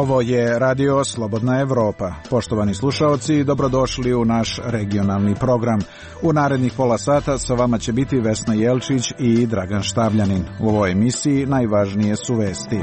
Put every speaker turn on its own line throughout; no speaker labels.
Ovo je Radio Slobodna Evropa. Poštovani slušaoci, dobrodošli u naš regionalni program. U narednih pola sata sa vama će biti Vesna Jelčić i Dragan Štavljanin. U ovoj emisiji najvažnije su vesti.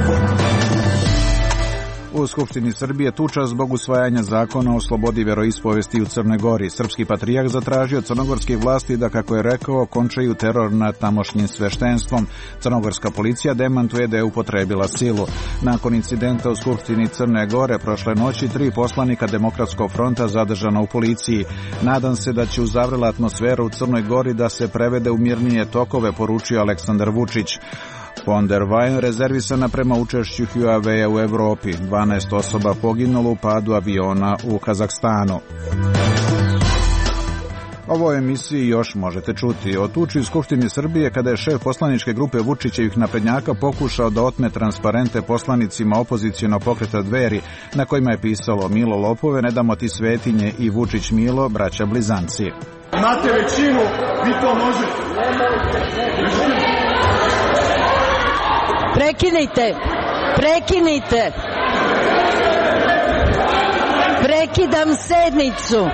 U Skupštini Srbije tuča zbog usvajanja zakona o slobodi veroispovesti u Crnoj Gori. Srpski patrijarh zatražio crnogorskih vlasti da, kako je rekao, končaju teror nad tamošnjim sveštenstvom. Crnogorska policija demantuje da je upotrebila silu. Nakon incidenta u Skupštini Crne Gore prošle noći 3 poslanika Demokratskog fronta zadržana u policiji. Nadam se da će uzavrela atmosfera u Crnoj Gori da se prevede u mirnije tokove, poručio Aleksandar Vučić. Von der Leyen rezervisana prema učešću Huawei u Evropi. 12 osoba poginulo u padu aviona u Kazahstanu. Ovo emisiji još možete čuti. O tuči u Skupštini Srbije kada je šef poslaničke grupe Vučićevih naprednjaka pokušao da otme transparente poslanicima opozicionog pokreta Dveri, na kojima je pisalo Milo lopove, ne damo ti svetinje i Vučić Milo, braća blizanci.
Imate većinu, vi to možete.
Prekinite! Prekidam sednicu!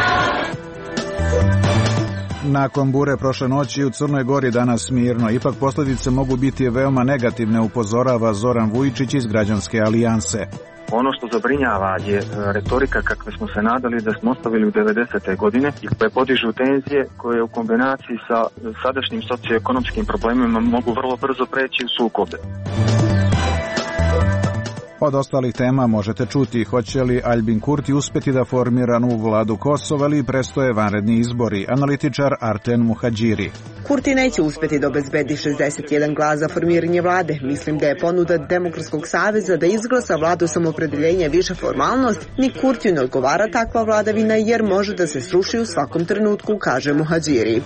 Nakon bure prošle noći u Crnoj Gori danas mirno. Ipak posljedice mogu biti veoma negativne, upozorava Zoran Vujičić iz Građanske alijanse.
Ono što zabrinjava je retorika kakve smo se nadali da smo ostavili u 90. godine i koje podižu tenzije koje u kombinaciji sa sadašnjim socioekonomskim problemima mogu vrlo brzo preći u sukobe.
Od ostalih tema možete čuti hoće li Albin Kurti uspjeti da formira novu vladu Kosova ili prestoje vanredni izbori. Analitičar Arten Muhadžiri.
Kurti neće uspjeti da obezbedi 61 glas za formiranje vlade. Mislim da je ponuda Demokratskog saveza da izglasa vladu samoopredeljenja više formalnost, ni Kurtiju ne odgovara takva vladavina jer može da se sruši u svakom trenutku, kaže Muhadžiri.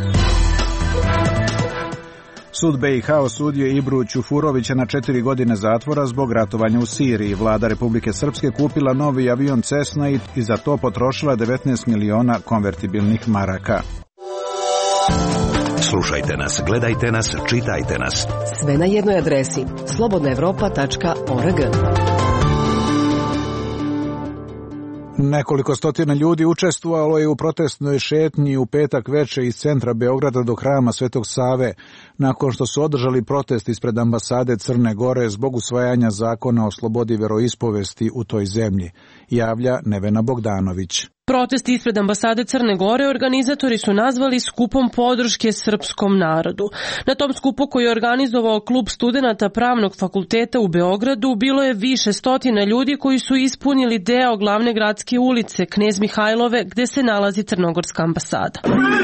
Sud BiH osudio Ibru Ćufurovića na 4 godine zatvora zbog ratovanja u Siriji. Vlada Republike Srpske kupila novi avion Cessna i za to potrošila 19 miliona konvertibilnih maraka.
Slušajte nas, gledajte nas, čitajte nas.
Sve na jednoj adresi slobodnaevropa.org.
Nekoliko stotina ljudi učestvovalo je u protestnoj šetnji u petak veče iz centra Beograda do hrama Svetog Save, nakon što su održali protest ispred ambasade Crne Gore zbog usvajanja zakona o slobodi veroispovesti u toj zemlji, javlja Nevena Bogdanović.
Protest ispred ambasade Crne Gore organizatori su nazvali skupom podrške srpskom narodu. Na tom skupu koji je organizovao klub studenata Pravnog fakulteta u Beogradu bilo je više stotina ljudi koji su ispunili deo glavne gradske ulice Knez Mihajlove gde se nalazi crnogorska ambasada.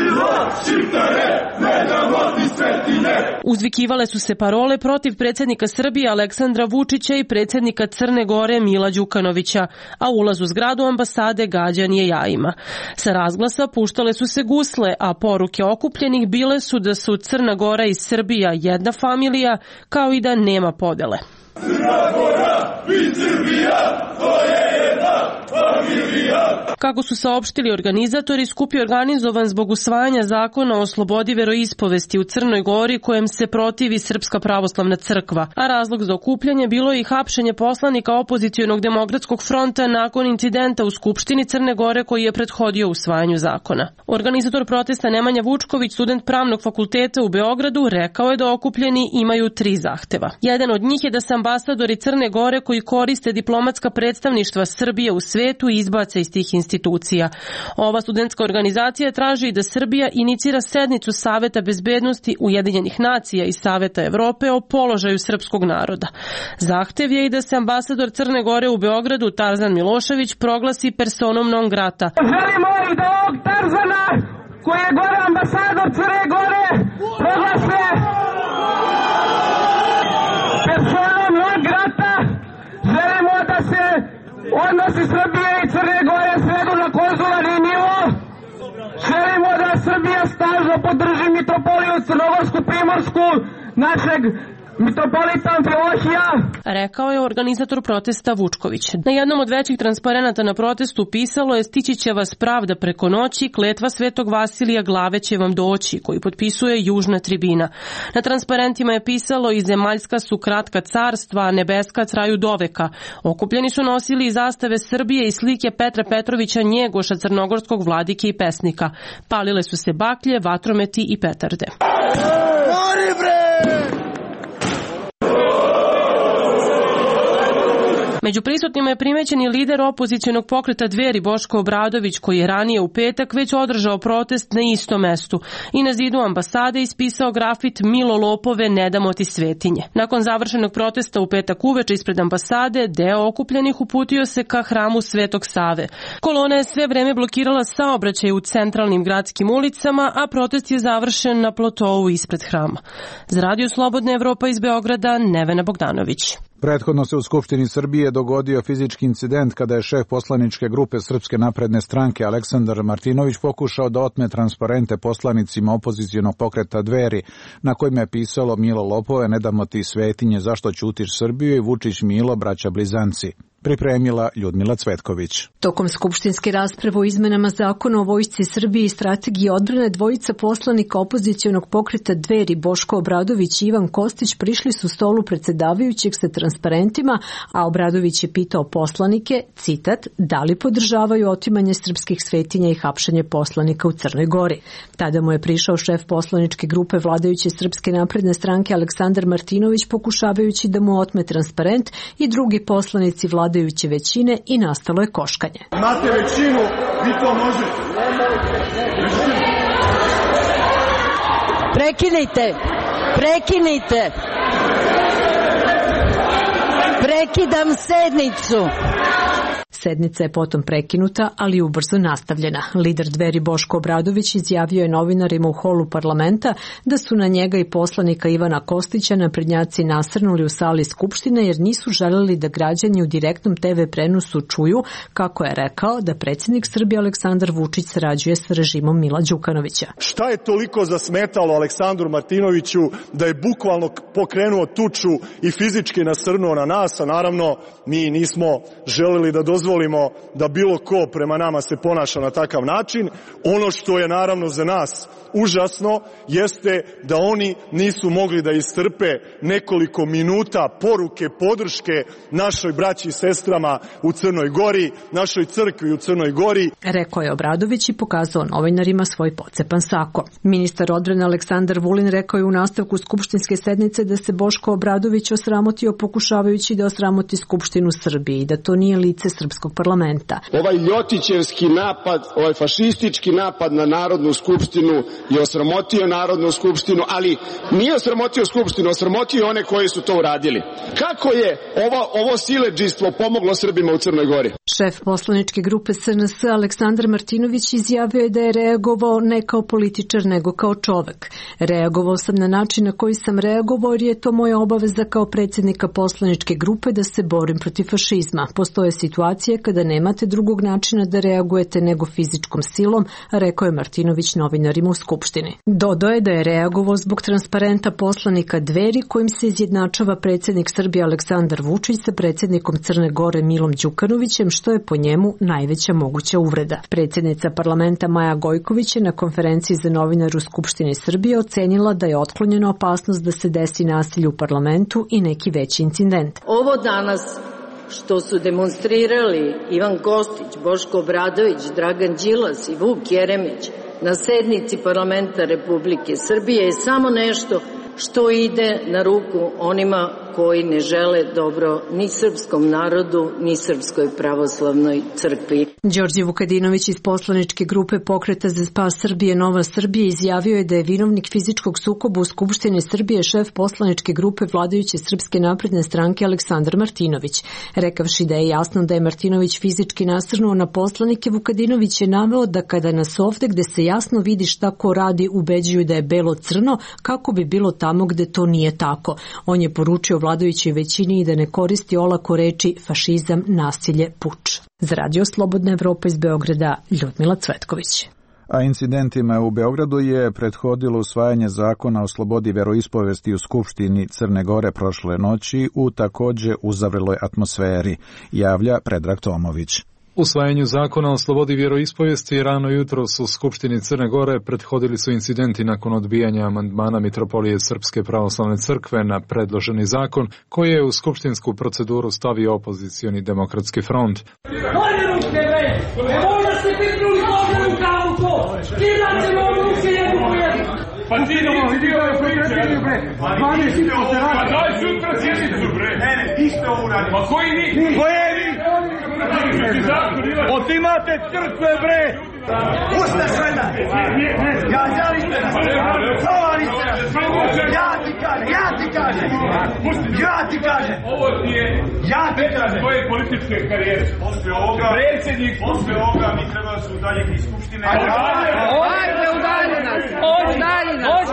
Uzvikivale su se parole protiv predsjednika Srbije Aleksandra Vučića i predsjednika Crne Gore Mila Đukanovića, a ulaz u zgradu ambasade gađan je jajima. Sa razglasa puštale su se gusle, a poruke okupljenih bile su da su Crna Gora i Srbija jedna familija, kao i da nema podele. Crna Gora i Srbija, to je jedna familija. Kako su saopštili organizatori, skup je organizovan zbog usvajanja zakona o slobodi veroispovesti u Crnoj Gori kojem se protivi Srpska pravoslavna crkva, a razlog za okupljanje bilo je i hapšenje poslanika opozicionog Demokratskog fronta nakon incidenta u Skupštini Crne Gore koji je prethodio usvajanju zakona. Organizator protesta Nemanja Vučković, student Pravnog fakulteta u Beogradu, rekao je da okupljeni imaju 3 zahteva. Jedan od njih je da se ambasadori Crne Gore koji koriste diplomatska predstavništva Srbije u svetu izbace iz tih institucija. Ova studentska organizacija traži da Srbija inicira sednicu Saveta bezbednosti Ujedinjenih nacija i Saveta Evrope o položaju srpskog naroda. Zahtev je i da se ambasador Crne Gore u Beogradu Tarzan Milošević proglasi personom non grata.
Želimo i da ovog Tarzana koji je gore ambasador Crne Gore proglase personom non grata. Želimo da se odnosi Srbije i Crne Gore svedu na konzularni nivo. Želimo da Srbija snažno podrži mitropoliju Crnogorsku Primorsku, našeg mitropolita Amfilohija,
rekao je organizator protesta Vučković. Na jednom od većih transparenata na protestu pisalo je: stići će vas pravda preko noći, kletva Svetog Vasilija, glave će vam doći, koji potpisuje Južna tribina. Na transparentima je pisalo: i zemaljska su kratka carstva, a nebeska traju doveka. Okupljeni su nosili i zastave Srbije i slike Petra Petrovića Njegoša, crnogorskog vladike i pesnika. Palile su se baklje, vatrometi i petarde. Među prisutnima je primećen i lider opozicionog pokreta Dveri Boško Obradović, koji je ranije u petak već održao protest na istom mestu i na zidu ambasade ispisao grafit: Milo lopove, ne damo ti svetinje. Nakon završenog protesta u petak uveče ispred ambasade, deo okupljenih uputio se ka hramu Svetog Save. Kolona je sve vreme blokirala saobraćaj u centralnim gradskim ulicama, a protest je završen na plotou ispred hrama. Za Radio Slobodna Evropa iz Beograda, Nevena Bogdanović.
Prethodno se u Skupštini Srbije dogodio fizički incident kada je šef poslaničke grupe Srpske napredne stranke Aleksandar Martinović pokušao da otme transparente poslanicima opozicionog pokreta Dveri, na kojima je pisalo: Milo lopove, ne damo ti svetinje, zašto ćutiš Srbiju, i Vučić Milo, braća blizanci. Pripremila Ljudmila Cvetković.
Tokom skupštinske rasprave o izmenama zakona o Vojsci Srbije i strategiji odbrane, dvojica poslanika opozicionog pokreta Dveri Boško Obradović i Ivan Kostić prišli su stolu predsedavajućeg sa transparentima, a Obradović je pitao poslanike, citat, da li podržavaju otimanje srpskih svetinja i hapšenje poslanika u Crnoj Gori. Tada mu je prišao šef poslaničke grupe vladajuće Srpske napredne stranke Aleksandar Martinović, pokušavajući da mu otme transparent, i drugi poslanici vladajuće većine, i nastalo je koškanje.
Imate većinu, vi to možete.
Prekinite! Prekinite! Prekidam sednicu!
Sednica je potom prekinuta, ali ubrzo nastavljena. Lider Dveri Boško Obradović izjavio je novinarima u holu parlamenta da su na njega i poslanika Ivana Kostića naprednjaci nasrnuli u sali Skupštine jer nisu želeli da građani u direktnom TV prenosu čuju, kako je rekao, da predsjednik Srbije Aleksandar Vučić sarađuje sa režimom Mila Đukanovića.
Šta je toliko zasmetalo Aleksandru Martinoviću da je bukvalno pokrenuo tuču i fizički nasrnuo na nas, a naravno mi nismo želeli da dozvolimo da bilo ko prema nama se ponaša na takav način. Ono što je naravno za nas užasno jeste da oni nisu mogli da istrpe nekoliko minuta poruke podrške našoj braći i sestrama u Crnoj Gori, našoj crkvi u Crnoj Gori.
Rekao je Obradović i pokazao novinarima svoj pocepan sako. Ministar odbrane Aleksandar Vulin rekao je u nastavku skupštinske sednice da se Boško Obradović osramotio pokušavajući da osramoti Skupštinu Srbije i da to nije lice srpskog parlamenta.
Ovaj ljotićevski napad, ovaj fašistički napad na Narodnu skupštinu je osramotio Narodnu skupštinu, ali nije osramotio skupštinu, osramotio one koji su to uradili. Kako je ovo siledžijstvo pomoglo Srbima u Crnoj Gori?
Šef poslaničke grupe SNS Aleksandar Martinović izjavio je da je reagovao ne kao političar nego kao čovek. Reagovao sam na način na koji sam reagovao jer je to moja obaveza kao predsjednika poslaničke grupe da se borim protiv fašizma. Postoje situacije kada nemate drugog načina da reagujete nego fizičkom silom, rekao je Martinović novinarima u Skupštini. Dodao je da je reagovao zbog transparenta poslanika Dveri kojim se izjednačava predsjednik Srbije Aleksandar Vučić sa predsjednikom Crne Gore Milom Đukanovićem, što je po njemu najveća moguća uvreda. Predsjednica parlamenta Maja Gojković je na konferenciji za novinare u Skupštini Srbije ocenila da je otklonjena opasnost da se desi nasilje u parlamentu i neki veći incident.
Ovo danas što su demonstrirali Ivan Kostić, Boško Obradović, Dragan Đilas i Vuk Jeremić na sednici parlamenta Republike Srbije je samo nešto što ide na ruku onima koji ne žele dobro ni srpskom narodu, ni Srpskoj pravoslavnoj crkvi.
Đorđe Vukadinović iz poslaničke grupe Pokreta za spas Srbije Nova Srbija izjavio je da je vinovnik fizičkog sukoba u Skupštini Srbije šef poslaničke grupe vladajuće Srpske napredne stranke Aleksandar Martinović. Rekavši da je jasno da je Martinović fizički nasrnuo na poslanike, Vukadinović je naveo da kada nas ovde gde se jasno vidi šta ko radi ubeđuju da je belo-crno, kako bi bilo tamo gde to nije tako. On je poručio vladajućoj većini i da ne koristi olako reči fašizam, nasilje, puč. Za Radio Slobodna Evropa iz Beograda, Ljudmila Cvetković.
A incidentima u Beogradu je prethodilo usvajanje zakona o slobodi veroispovesti u Skupštini Crne Gore prošle noći u takođe uzavreloj atmosferi, javlja Predrag Tomović.
Usvajanju zakona o slobodi vjeroispovijesti rano jutros u Skupštini Crne Gore prethodili su incidenti nakon odbijanja amandmana Mitropolije Srpske pravoslavne crkve na predloženi zakon, koji je u skupštinsku proceduru stavio opozicioni Demokratski front.
Pa ti nisi bio je priče, bre. Pa daj sutra sjednicu, bre. Ne, isto uradi. Pa koji ni? Koje vi? Otimate crkve, bre. Ustaše nas. Ja žalite nas. Sovalite nas. Ja ti kažem. Ovo ti je... Ja ti kažem. Tvoje političke karijere. Predsjednik. Posle ovoga mi treba su dalje iz Skupštine.
Ajde, udalje nas. Udalje nas.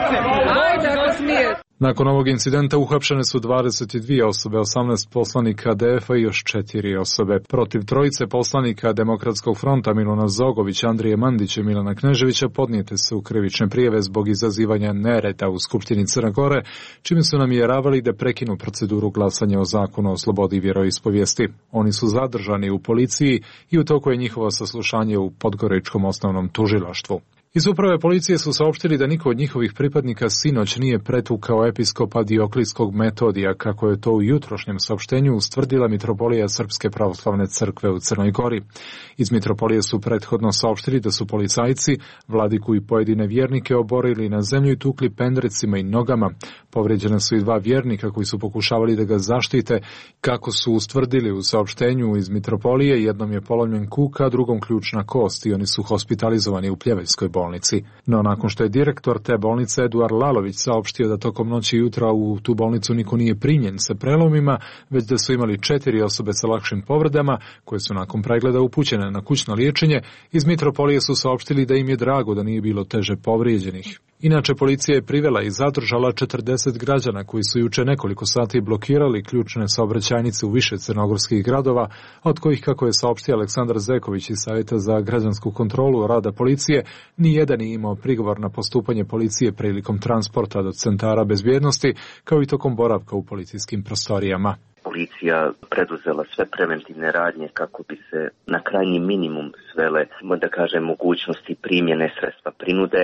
Ajde, ako smije.
Nakon ovog incidenta uhapšene su 22 osobe, 18 poslanika DF-a i još 4 osobe. Protiv trojice poslanika Demokratskog fronta Miluna Zogovića, Andrije Mandića i Milana Kneževića podnijete su krivične prijave zbog izazivanja nereda u Skupštini Crne Gore, čime su namjeravali da prekinu proceduru glasanja o zakonu o slobodi vjeroispovijesti. Oni su zadržani u policiji i u toku je njihovo saslušanje u Podgoričkom osnovnom tužilaštvu. Iz uprave policije su saopštili da niko od njihovih pripadnika sinoć nije pretukao episkopa Dioklijskog Metodija, kako je to u jutrošnjem saopštenju ustvrdila Mitropolija Srpske pravoslavne crkve u Crnoj Gori. Iz Mitropolije su prethodno saopštili da su policajci vladiku i pojedine vjernike oborili na zemlju i tukli pendrecima i nogama. Povrijeđene su i 2 vjernika koji su pokušavali da ga zaštite. Kako su ustvrdili u saopštenju iz Mitropolije, jednom je polomljen kuk, a drugom ključna kost i oni su hospitalizovani u Pljeveljskoj bolnici. No nakon što je direktor te bolnice Eduard Lalović saopštio da tokom noći i jutra u tu bolnicu niko nije primljen sa prelomima, već da su imali 4 osobe sa lakšim povredama koje su nakon pregleda upućene na kućno liječenje, iz Mitropolije su saopštili da im je drago da nije bilo teže povrijeđenih. Inače, policija je privela i zadržala 40 građana koji su juče nekoliko sati blokirali ključne saobraćajnice u više crnogorskih gradova, od kojih, kako je saopštio Aleksandar Zeković iz Savjeta za građansku kontrolu rada policije, nijedan nije imao prigovor na postupanje policije prilikom transporta do centara bezbjednosti, kao i tokom boravka u policijskim prostorijama.
Policija preduzela sve preventivne radnje kako bi se na krajnji minimum svele, da kažem, mogućnosti primjene sredstva prinude.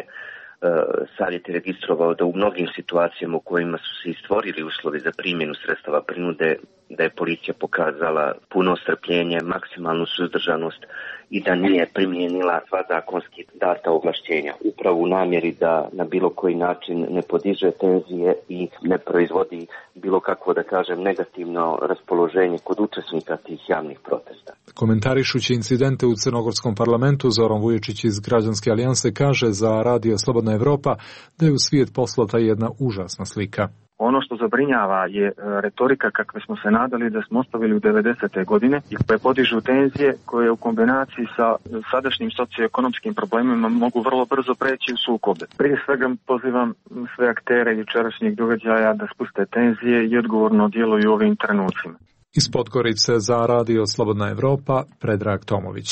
Savjet je registrovao da u mnogim situacijama u kojima su se stvorili uslovi za primjenu sredstava prinude, da je policija pokazala puno strpljenje, maksimalnu suzdržanost i da nije primijenila sva zakonski data ovlašćenja, upravo u namjeri da na bilo koji način ne podiže tenzije i ne proizvodi bilo kakvo, da kažem, negativno raspoloženje kod učesnika tih javnih protesta.
Komentarišući incidente u Crnogorskom parlamentu, Zoran Vuječić iz Građanske alijanse kaže za Radio Slobodna Evropa da je u svijet poslata jedna užasna slika.
Ono što zabrinjava je retorika kakve smo se nadali da smo ostavili u 90. godine i koje podižu tenzije koje u kombinaciji sa sadašnjim socioekonomskim problemima mogu vrlo brzo preći u sukobe. Prije svega pozivam sve aktere jučerašnjih događaja da spuste tenzije i odgovorno djeluju u ovim trenucima.
Iz Podgorice za Radio Slobodna Evropa, Predrag Tomović.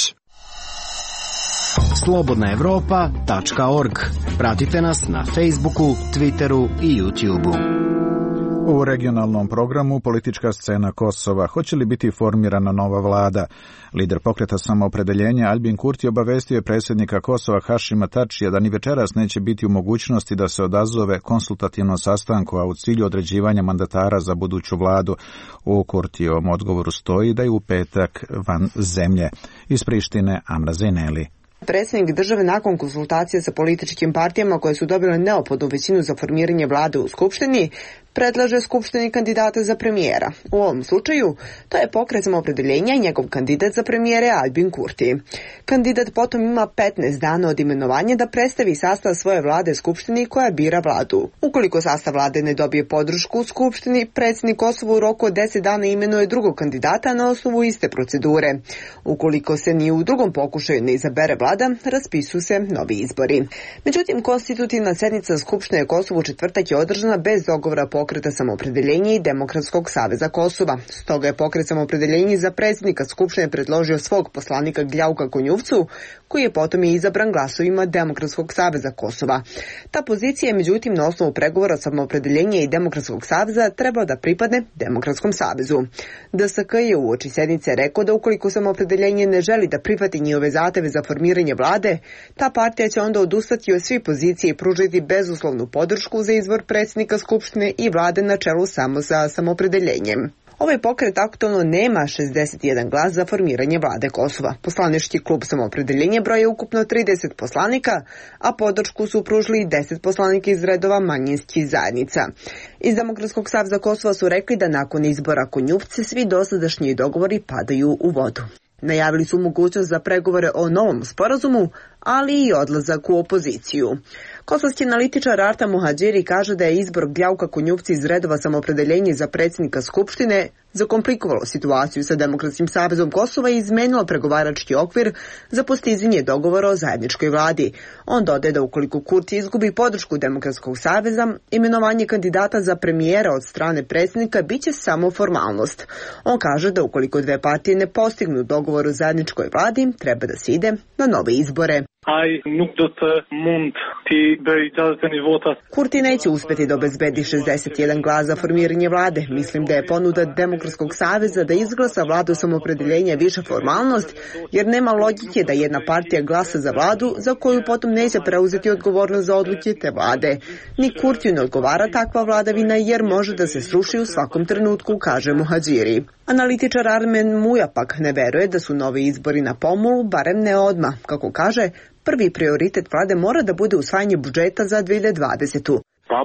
slobodnaevropa.org. Pratite nas na Facebooku, Twitteru i YouTubeu.
U regionalnom programu politička scena Kosova. Hoće li biti formirana nova vlada? Lider pokreta Samoopredeljenja Albin Kurti obavestio je predsjednika Kosova Hašima Tačija da ni večeras neće biti u mogućnosti da se odazove konsultativnom sastanku, a u cilju određivanja mandatara za buduću vladu. U Kurtijevom odgovoru stoji da je u petak van zemlje. Iz Prištine Amra Zejneli.
Predsjednik države nakon konsultacije sa političkim partijama koje su dobile neophodnu većinu za formiranje vlade u Skupštini, predlaže Skupštini kandidata za premijera. U ovom slučaju, to je pokret Samoopredeljenja i njegov kandidat za premijere Albin Kurti. Kandidat potom ima 15 dana od imenovanja da predstavi sastav svoje vlade Skupštini koja bira vladu. Ukoliko sastav vlade ne dobije podršku u Skupštini, predsjednik Kosova u roku od 10 dana imenuje drugog kandidata na osnovu iste procedure. Ukoliko se ni u drugom pokušaju ne izabere vlada, raspisuju se novi izbori. Međutim, konstitutivna sjednica Skupštine Kosova u četvrtak je održana bez dogovora pokreta Samoopredeljenja i Demokratskog saveza Kosova. Stoga je pokret Samoopredeljenja za predsjednika Skupštine predložio svog poslanika Gljauka Konjuvcu, koji je potom i izabran glasovima Demokratskog saveza Kosova. Ta pozicija je međutim na osnovu pregovora Samoopredeljenja i Demokratskog saveza trebao da pripadne Demokratskom savezu. DSK je uoči sednice rekao da ukoliko Samoopredeljenje ne želi da prihvati njihove zahteve za formiranje vlade, ta partija će onda odustati od svih pozicija i pružiti bezuslovnu podršku za izbor predsjednika Skupštine i vlade na čelu samo sa Samoopredeljenjem. Ovaj pokret aktualno nema 61 glas za formiranje vlade Kosova. Poslanički klub Samoopredeljenje broje ukupno 30 poslanika, a podršku su pružili 10 poslanika iz redova manjinskih zajednica. Iz Demokratskog saveza Kosova su rekli da nakon izbora Konjupce svi dosadašnji dogovori padaju u vodu. Najavili su mogućnost za pregovore o novom sporazumu, ali i odlazak u opoziciju. Kosovski analitičar Arta Muhadžiri kaže da je izbor Bljauka Konjupci iz redova Samoopredeljenje za predsjednika Skupštine zakomplikovalo situaciju sa Demokratskim savezom Kosova i izmenilo pregovarački okvir za postizanje dogovora o zajedničkoj vladi. On dodaje da ukoliko Kurti izgubi podršku Demokratskog saveza, imenovanje kandidata za premijera od strane predsjednika biće samo formalnost. On kaže da ukoliko dve partije ne postignu dogovor o zajedničkoj vladi, treba da se ide na nove izbore. Kurti neće uspjeti da obezbedi 61 glas za formiranje vlade. Mislim da je ponuda Demokratskog saveza da izglasa vladu Samoopredeljenja više formalnost, jer nema logike da jedna partija glasa za vladu za koju potom neće preuzeti odgovornost za odluke te vlade. Ni Kurtiju ne odgovara takva vladavina jer može da se sruši u svakom trenutku, kaže Muhadžiri. Analitičar Armen Muja pak ne veruje da su novi izbori na pomolu, barem ne odmah. Kako kaže, prvi prioritet vlade mora da bude usvajanje budžeta za 2020.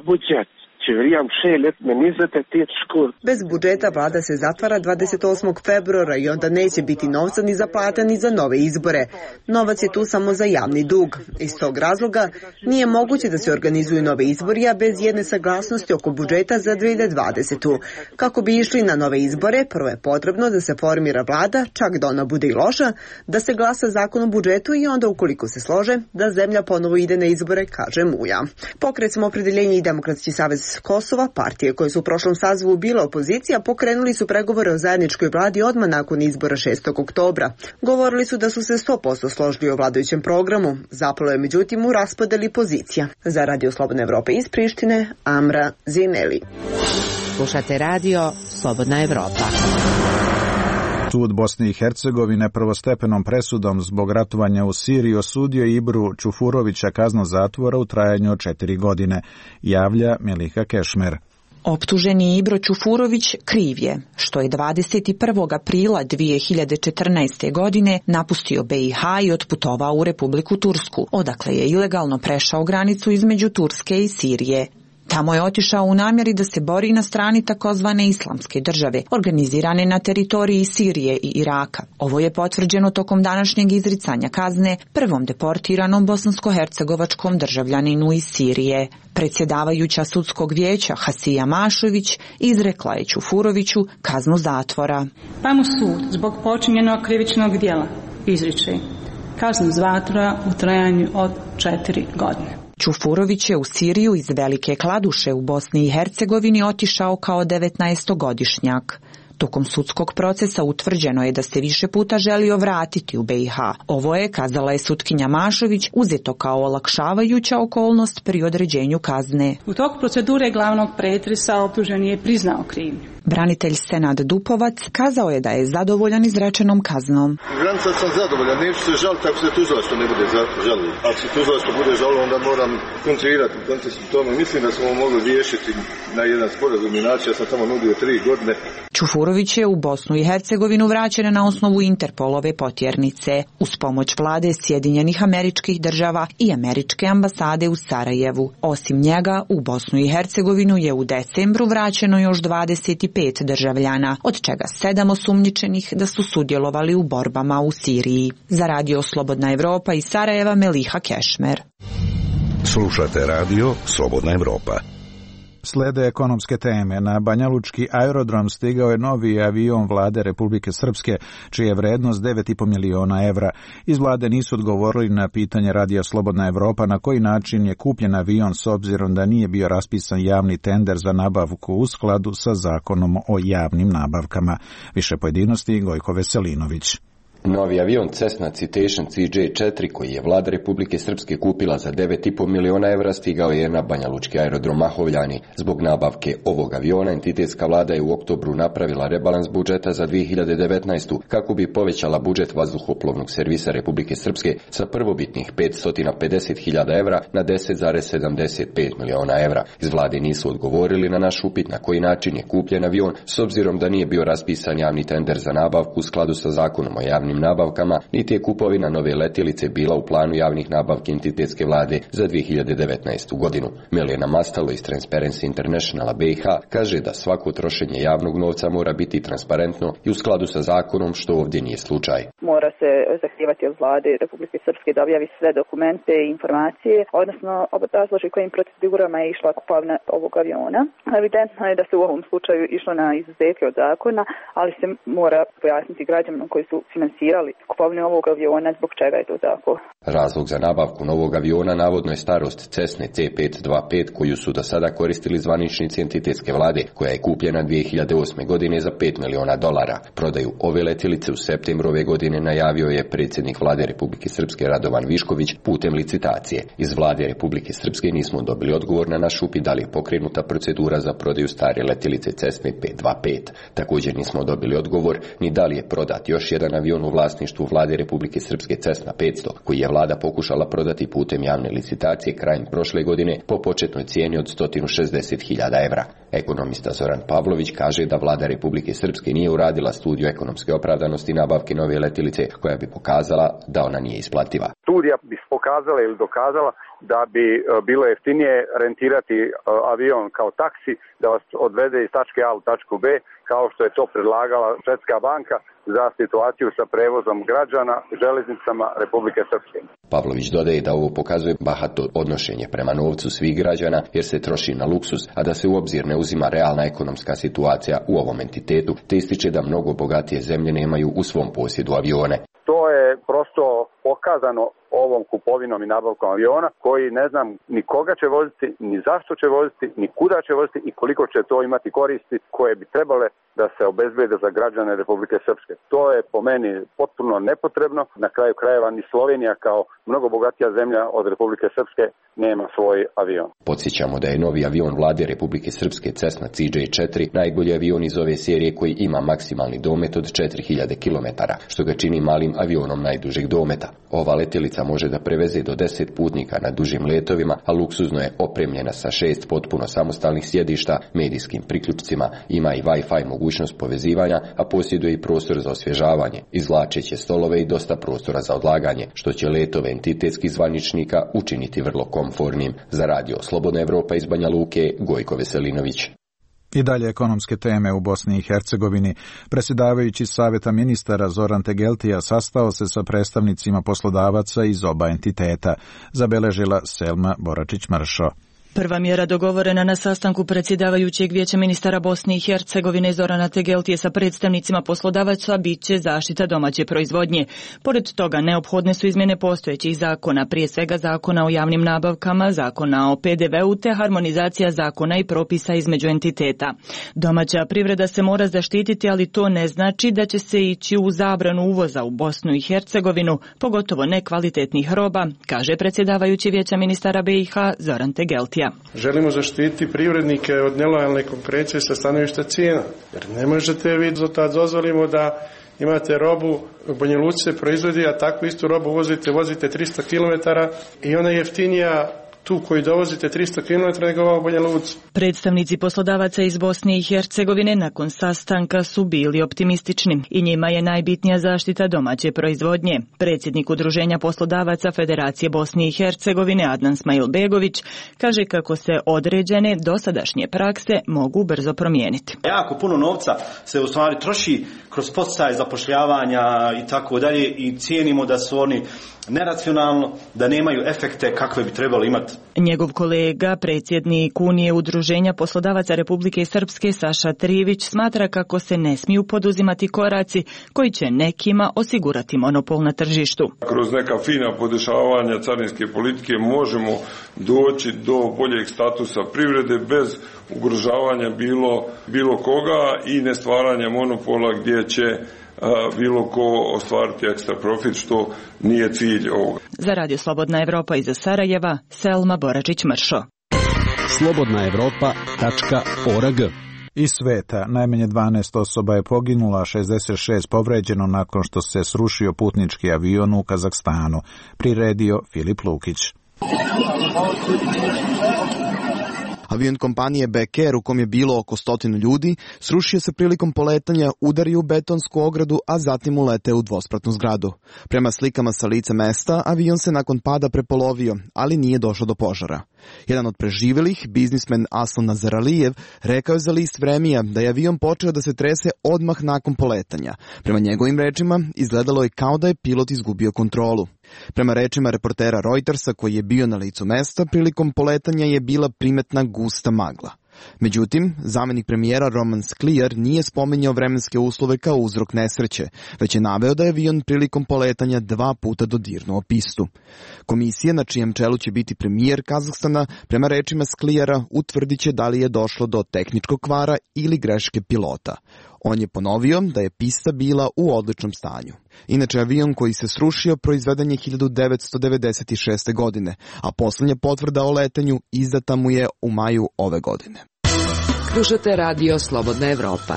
Bez budžeta vlada se zatvara 28. februara i onda neće biti novca ni za plate ni za nove izbore. Novac je tu samo za javni dug. Iz tog razloga nije moguće da se organizuju nove izbori, a bez jedne saglasnosti oko budžeta za 2020. Kako bi išli na nove izbore, prvo je potrebno da se formira vlada, čak da ona bude i loša, da se glasa zakon o budžetu i onda ukoliko se slože, da zemlja ponovo ide na izbore, kaže Muja. Pokret Samoopredeljenje i Demokratski savez Kosova, partije koje su u prošlom sazivu bila opozicija, pokrenuli su pregovore o zajedničkoj vladi odmah nakon izbora 6. oktobra. Govorili su da su se 100% složili o vladajućem programu. Zapalo je međutim u raspodeli pozicija. Za Radio Slobodna Evropa iz Prištine, Amra Zineli.
Slušate radio Slobodna Evropa.
Sud Bosne i Hercegovine prvostepenom presudom zbog ratovanja u Siriji osudio Ibru Čufurovića kaznu zatvora u trajanju od 4 godine, javlja Melika Kešmer.
Optuženi Ibro Čufurović kriv je što je 21. aprila 2014. godine napustio BiH i otputovao u Republiku Tursku, odakle je ilegalno prešao granicu između Turske i Sirije. Tamo je otišao u namjeri da se bori na strani takozvane islamske države, organizirane na teritoriji Sirije i Iraka. Ovo je potvrđeno tokom današnjeg izricanja kazne prvom deportiranom bosansko-hercegovačkom državljaninu iz Sirije. Predsjedavajuća sudskog vijeća Hasija Mašović izrekla je Čufuroviću kaznu zatvora.
Pa mu sud zbog počinjenog krivičnog djela izriče kaznu zatvora u trajanju od 4 godine.
Čufurović je u Siriju iz Velike Kladuše u Bosni i Hercegovini otišao kao 19-godišnjak. Tokom sudskog procesa utvrđeno je da se više puta želio vratiti u BiH. Ovo je, kazala je sutkinja Mašović, uzeto kao olakšavajuća okolnost pri određenju kazne.
U toku procedure glavnog pretresa optuženi je priznao krivnju.
Branitelj Senad Dupovac kazao je da je zadovoljan izrečenom kaznom.
Granica sam zadovoljan, neću se žaliti ako se tužilaštvo ne bude žalilo. Ako se tužilaštvo bude žalilo, onda moram kontrirati u kontekstu tome. Mislim da smo mogli riješiti na jedan sporazumni način. Ja sam tamo nudio 3 godine.
Čufurović je u Bosnu i Hercegovinu vraćen na osnovu Interpolove potjernice uz pomoć vlade Sjedinjenih Američkih Država i Američke ambasade u Sarajevu. Osim njega, u Bosnu i Hercegovinu je u decembru vraćeno još 25 državljana, od čega 7 osumnjičenih da su sudjelovali u borbama u Siriji. Za Radio Slobodna Evropa iz Sarajeva, Meliha Kešmer.
Slušate radio Slobodna Evropa.
Slede ekonomske teme. Na Banjalučki aerodrom stigao je novi avion vlade Republike Srpske, čija je vrednost 9,5 miliona evra. Iz vlade nisu odgovorili na pitanje Radija Slobodna Evropa na koji način je kupljen avion s obzirom da nije bio raspisan javni tender za nabavku u skladu sa zakonom o javnim nabavkama. Više pojedinosti Gojko Veselinović.
Novi avion Cessna Citation CJ4 koji je vlada Republike Srpske kupila za 9,5 miliona evra stigao je na Banjalučki aerodrom Mahovljani. Zbog nabavke ovog aviona entitetska vlada je u oktobru napravila rebalans budžeta za 2019. kako bi povećala budžet vazduhoplovnog servisa Republike Srpske sa prvobitnih 550.000 evra na 10,75 miliona evra. Iz vlade nisu odgovorili na naš upit na koji način je kupljen avion s obzirom da nije bio raspisan javni tender za nabavku u skladu sa zakonom o javnim nabavkama, niti je kupovina nove letjelice bila u planu javnih nabavki entitetske vlade za 2019. godinu. Milena Mastalo iz Transparency Internationala BiH kaže da svako trošenje javnog novca mora biti transparentno i u skladu sa zakonom, što ovdje nije slučaj.
Mora se zahtijevati od vlade Republike Srpske da objavi sve dokumente i informacije, odnosno obrazloži kojim procedurama je išla kupovina ovog aviona. Evidentno je da se u ovom slučaju išlo na izuzetke od zakona, ali se mora pojasniti građanima koji su finansirali kupovinu ovog aviona zbog čega je to tako.
Razlog za nabavku novog aviona navodno je starost Cessne C525 koju su do sada koristili zvaničnici entitetske vlade, koja je kupljena 2008. godine za $5 miliona. Prodaju ove letjelice u septembru ove godine najavio je predsjednik vlade Republike Srpske Radovan Višković putem licitacije. Iz vlade Republike Srpske nismo dobili odgovor na naš upit da li je pokrenuta procedura za prodaju stare letjelice Cessne 525. Također nismo dobili odgovor ni da li je prodat još jedan avion u vlasništvu vlade Republike Srpske Cessna 500, koji je vlada pokušala prodati putem javne licitacije krajem prošle godine po početnoj cijeni od 160.000 evra. Ekonomista Zoran Pavlović kaže da vlada Republike Srpske nije uradila studiju ekonomske opravdanosti nabavke nove letjelice koja bi pokazala da ona nije isplativa.
Studija bi pokazala ili dokazala da bi bilo jeftinije rentirati avion kao taksi da vas odvede iz tačke A u tačku B, kao što je to predlagala Svjetska banka za situaciju sa prevozom građana železnicama Republike Srpske.
Pavlović dodaje da ovo pokazuje bahato odnošenje prema novcu svih građana jer se troši na luksuz, a da se u obzir ne uzima realna ekonomska situacija u ovom entitetu, te ističe da mnogo bogatije zemlje nemaju u svom posjedu avione.
To je prosto pokazano ovom kupovinom i nabavkom aviona koji ne znam ni koga će voziti, ni zašto će voziti, ni kuda će voziti i koliko će to imati koristi koje bi trebale da se obezbede za građane Republike Srpske. To je po meni potpuno nepotrebno. Na kraju krajeva ni Slovenija kao mnogo bogatija zemlja od Republike Srpske nema svoj avion.
Podsjećamo da je novi avion vlade Republike Srpske Cessna CJ4 najbolji avion iz ove serije koji ima maksimalni domet od 4000 km, što ga čini malim avionom najdužeg dometa. Ova letjelica može da preveze do 10 putnika na dužim letovima, a luksuzno je opremljena sa 6 potpuno samostalnih sjedišta, medijskim priključcima, ima i Wi-Fi mogućnost povezivanja, a posjeduje i prostor za osvježavanje, izvlačeće stolove i dosta prostora za odlaganje, što će letove entitetskih zvaničnika učiniti vrlo komfornim. Za radio Slobodna Evropa iz Banja Luke, Gojko Veselinović.
I dalje ekonomske teme u Bosni i Hercegovini. Predsjedavajući Savjeta ministara Zoran Tegeltija sastao se sa predstavnicima poslodavaca iz oba entiteta, zabeležila Selma Boračić-Mršo.
Prva mjera dogovorena na sastanku predsjedavajućeg Vijeća ministara Bosne i Hercegovine Zorana Tegeltije sa predstavnicima poslodavaca bit će zaštita domaće proizvodnje. Pored toga neophodne su izmjene postojećih zakona, prije svega zakona o javnim nabavkama, zakona o PDV-u te harmonizacija zakona i propisa između entiteta. Domaća privreda se mora zaštititi, ali to ne znači da će se ići u zabranu uvoza u Bosnu i Hercegovinu, pogotovo nekvalitetnih roba, kaže predsjedavajući Vijeća ministara BiH Zoran Tegeltije.
Želimo zaštititi privrednike od nelojalne konkurencije sa stanovišta cijena. Jer ne možete vi da dozvolimo da imate robu u Banja Luci se proizvodi, a takvu istu robu vozite 300 km i ona je jeftinija tu koji dovozite 300 km nego ova u Banja Luci.
Predstavnici poslodavaca iz Bosne i Hercegovine nakon sastanka su bili optimistični i njima je najbitnija zaštita domaće proizvodnje. Predsjednik Udruženja poslodavaca Federacije Bosne i Hercegovine Adnan Smajlbegović kaže kako se određene dosadašnje prakse mogu brzo promijeniti.
Jako puno novca se u stvari troši kroz podsticaje zapošljavanja i tako dalje i cijenimo da su oni neracionalno, da nemaju efekte kakve bi trebali imati.
Njegov kolega, predsjednik Unije Udruženja poslodavaca Republike Srpske Saša Trivić smatra kako se ne smiju poduzimati koraci koji će nekima osigurati monopol na tržištu.
Kroz neka fina podešavanja carinske politike možemo doći do boljeg statusa privrede bez ugrožavanja bilo koga i ne stvaranja monopola gdje će bilo ko ostvariti ekstra profit, što nije cilj ovoga.
Za Radio Slobodna Evropa iz Sarajeva, Selma Boračić-Mršo.
slobodnaevropa.org.
Iz sveta najmanje 12 osoba je poginulo, a 66 povređeno nakon što se srušio putnički avion u Kazahstanu, priredio Filip Lukić.
Avion kompanije Beker, u kom je bilo oko 100 ljudi, srušio se prilikom poletanja, udario u betonsku ogradu, a zatim uleteo u dvospratnu zgradu. Prema slikama sa lica mesta, avion se nakon pada prepolovio, ali nije došlo do požara. Jedan od preživjelih, biznismen Aslan Nazaralijev, rekao je za list Vremija da je avion počeo da se trese odmah nakon poletanja. Prema njegovim rečima, izgledalo je kao da je pilot izgubio kontrolu. Prema rečima reportera Reutersa koji je bio na licu mesta, prilikom poletanja je bila primetna gusta magla. Međutim, zamjenik premijera Roman Skliar nije spominjao vremenske uslove kao uzrok nesreće, već je naveo da je avion prilikom poletanja 2 puta dodirnuo pistu. Komisija, na čijem čelu će biti premijer Kazahstana, prema rečima Sklijara utvrdit će da li je došlo do tehničkog kvara ili greške pilota. On je ponovio da je pista bila u odličnom stanju. Inače, avion koji se srušio proizveden je 1996. godine, a posljednja potvrda o letanju izdata mu je u maju ove godine.
Slušate Radio Slobodna Evropa.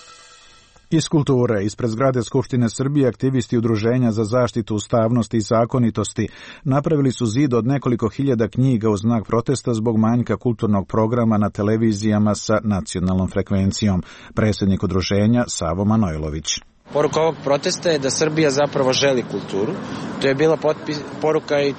Iz kulture, ispred zgrade Skupštine Srbije, aktivisti Udruženja za zaštitu ustavnosti i zakonitosti napravili su zid od nekoliko hiljada knjiga u znak protesta zbog manjka kulturnog programa na televizijama sa nacionalnom frekvencijom. Predsjednik udruženja Savo Manojlović.
Poruka ovog protesta je da Srbija zapravo želi kulturu. To je bila poruka i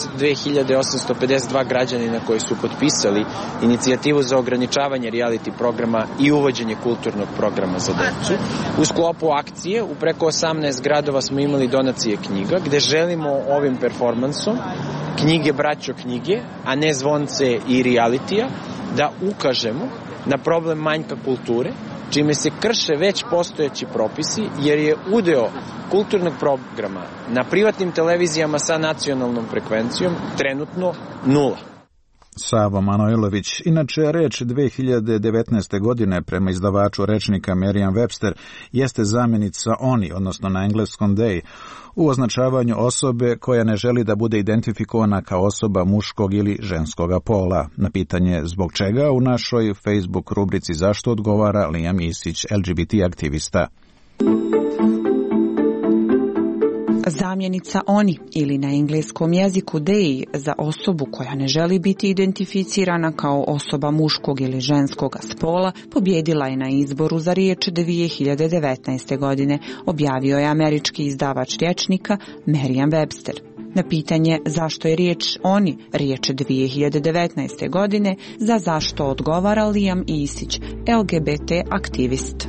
42.852 građanina koji su potpisali inicijativu za ograničavanje reality programa i uvođenje kulturnog programa za decu. U sklopu akcije u preko 18 gradova smo imali donacije knjiga gde želimo ovim performansom knjige braćo knjige, a ne zvonce i realitija, da ukažemo na problem manjka kulture, čime se krše već postojeći propisi, jer je udeo kulturnog programa na privatnim televizijama sa nacionalnom frekvencijom trenutno 0.
Savo Manojlović. Inače, reč 2019. godine prema izdavaču rečnika Merriam-Webster jeste zamjenica oni, odnosno na engleskom they, u označavanju osobe koja ne želi da bude identifikovana kao osoba muškog ili ženskoga pola. Na pitanje zbog čega u našoj Facebook rubrici Zašto odgovara Liam Isić, LGBT aktivista.
Zamjenica oni ili na engleskom jeziku they za osobu koja ne želi biti identificirana kao osoba muškog ili ženskog spola pobjedila je na izboru za riječ 2019. godine, objavio je američki izdavač rječnika Merriam-Webster. Na pitanje zašto je riječ oni riječ 2019. godine, za zašto odgovara Liam Isić, LGBT aktivist.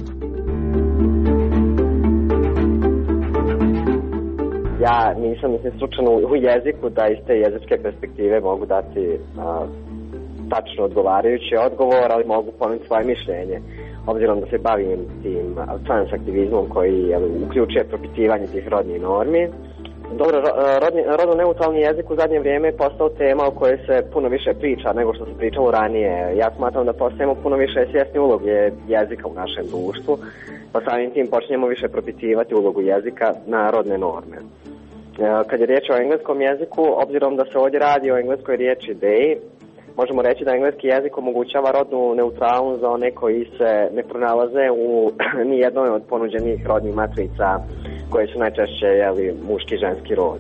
Ja nisam stručan u jeziku da iz te jezičke perspektive mogu dati tačno odgovarajući odgovor, ali mogu ponuditi svoje mišljenje. Obzirom da se bavim tim transaktivizmom koji uključuje propitivanje tih rodnih normi. Dobro, rodno neutralni jezik u zadnje vrijeme je postao tema o kojoj se puno više priča nego što se pričalo ranije. Ja smatram da postajemo puno više svjesni uloge jezika u našem društvu, pa samim tim počinjemo više propitivati ulogu jezika na rodne norme. Kad je riječ o engleskom jeziku, obzirom da se ovdje radi o engleskoj riječi they, možemo reći da engleski jezik omogućava rodnu neutralnost za one koji se ne pronalaze u nijednoj od ponuđenih rodnih matrica koje su najčešće muški i ženski rod.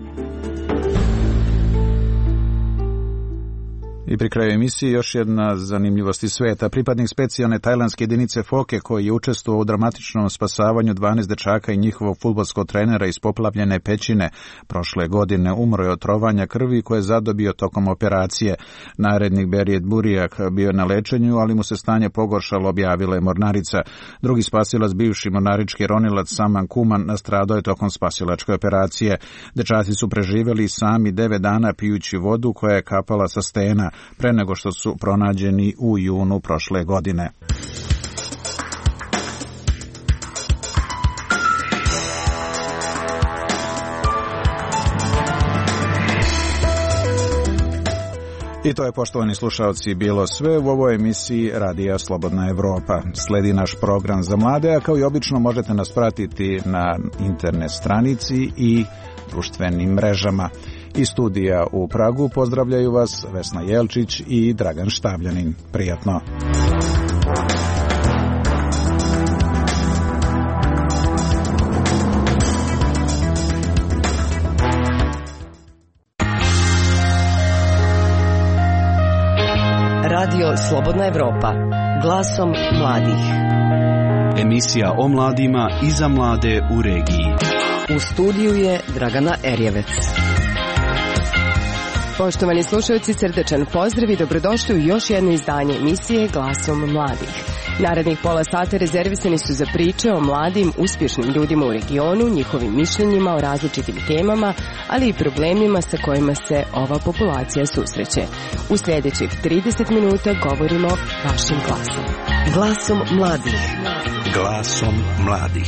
I pri kraju emisije još jedna zanimljivost iz sveta. Pripadnik specijalne tajlandske jedinice Foke koji je učestvovao u dramatičnom spasavanju 12 dečaka i njihovog fudbalskog trenera iz poplavljene pećine prošle godine umro je od trovanja krvi koje je zadobio tokom operacije. Narednik Berijet Burijak bio je na lečenju, ali mu se stanje pogoršalo, objavila je mornarica. Drugi spasilac, bivši mornarički ronilac Saman Kuman, nastradao je tokom spasilačke operacije. Dečaci su preživjeli sami 9 dana pijući vodu koja je kapala sa stena pre nego što su pronađeni u junu prošle godine. I to je, poštovani slušalci, bilo sve u ovoj emisiji Radija Slobodna Evropa. Sledi naš program za mlade, a kao i obično možete nas pratiti na internet stranici i društvenim mrežama. Iz studija u Pragu pozdravljaju vas Vesna Jelčić i Dragan Štavljanin. Prijatno!
Radio Slobodna Evropa. Glasom mladih.
Emisija o mladima i za mlade u regiji.
U studiju je Dragana Erjevec.
Poštovani slušalci, srdečan pozdrav i dobrodošli u još jedno izdanje emisije Glasom mladih. Narednih pola sata rezervisani su za priče o mladim, uspješnim ljudima u regionu, njihovim mišljenjima o različitim temama, ali i problemima sa kojima se ova populacija susreće. U sljedećih 30 minuta govorimo vašim glasom.
Glasom mladih.
Glasom mladih.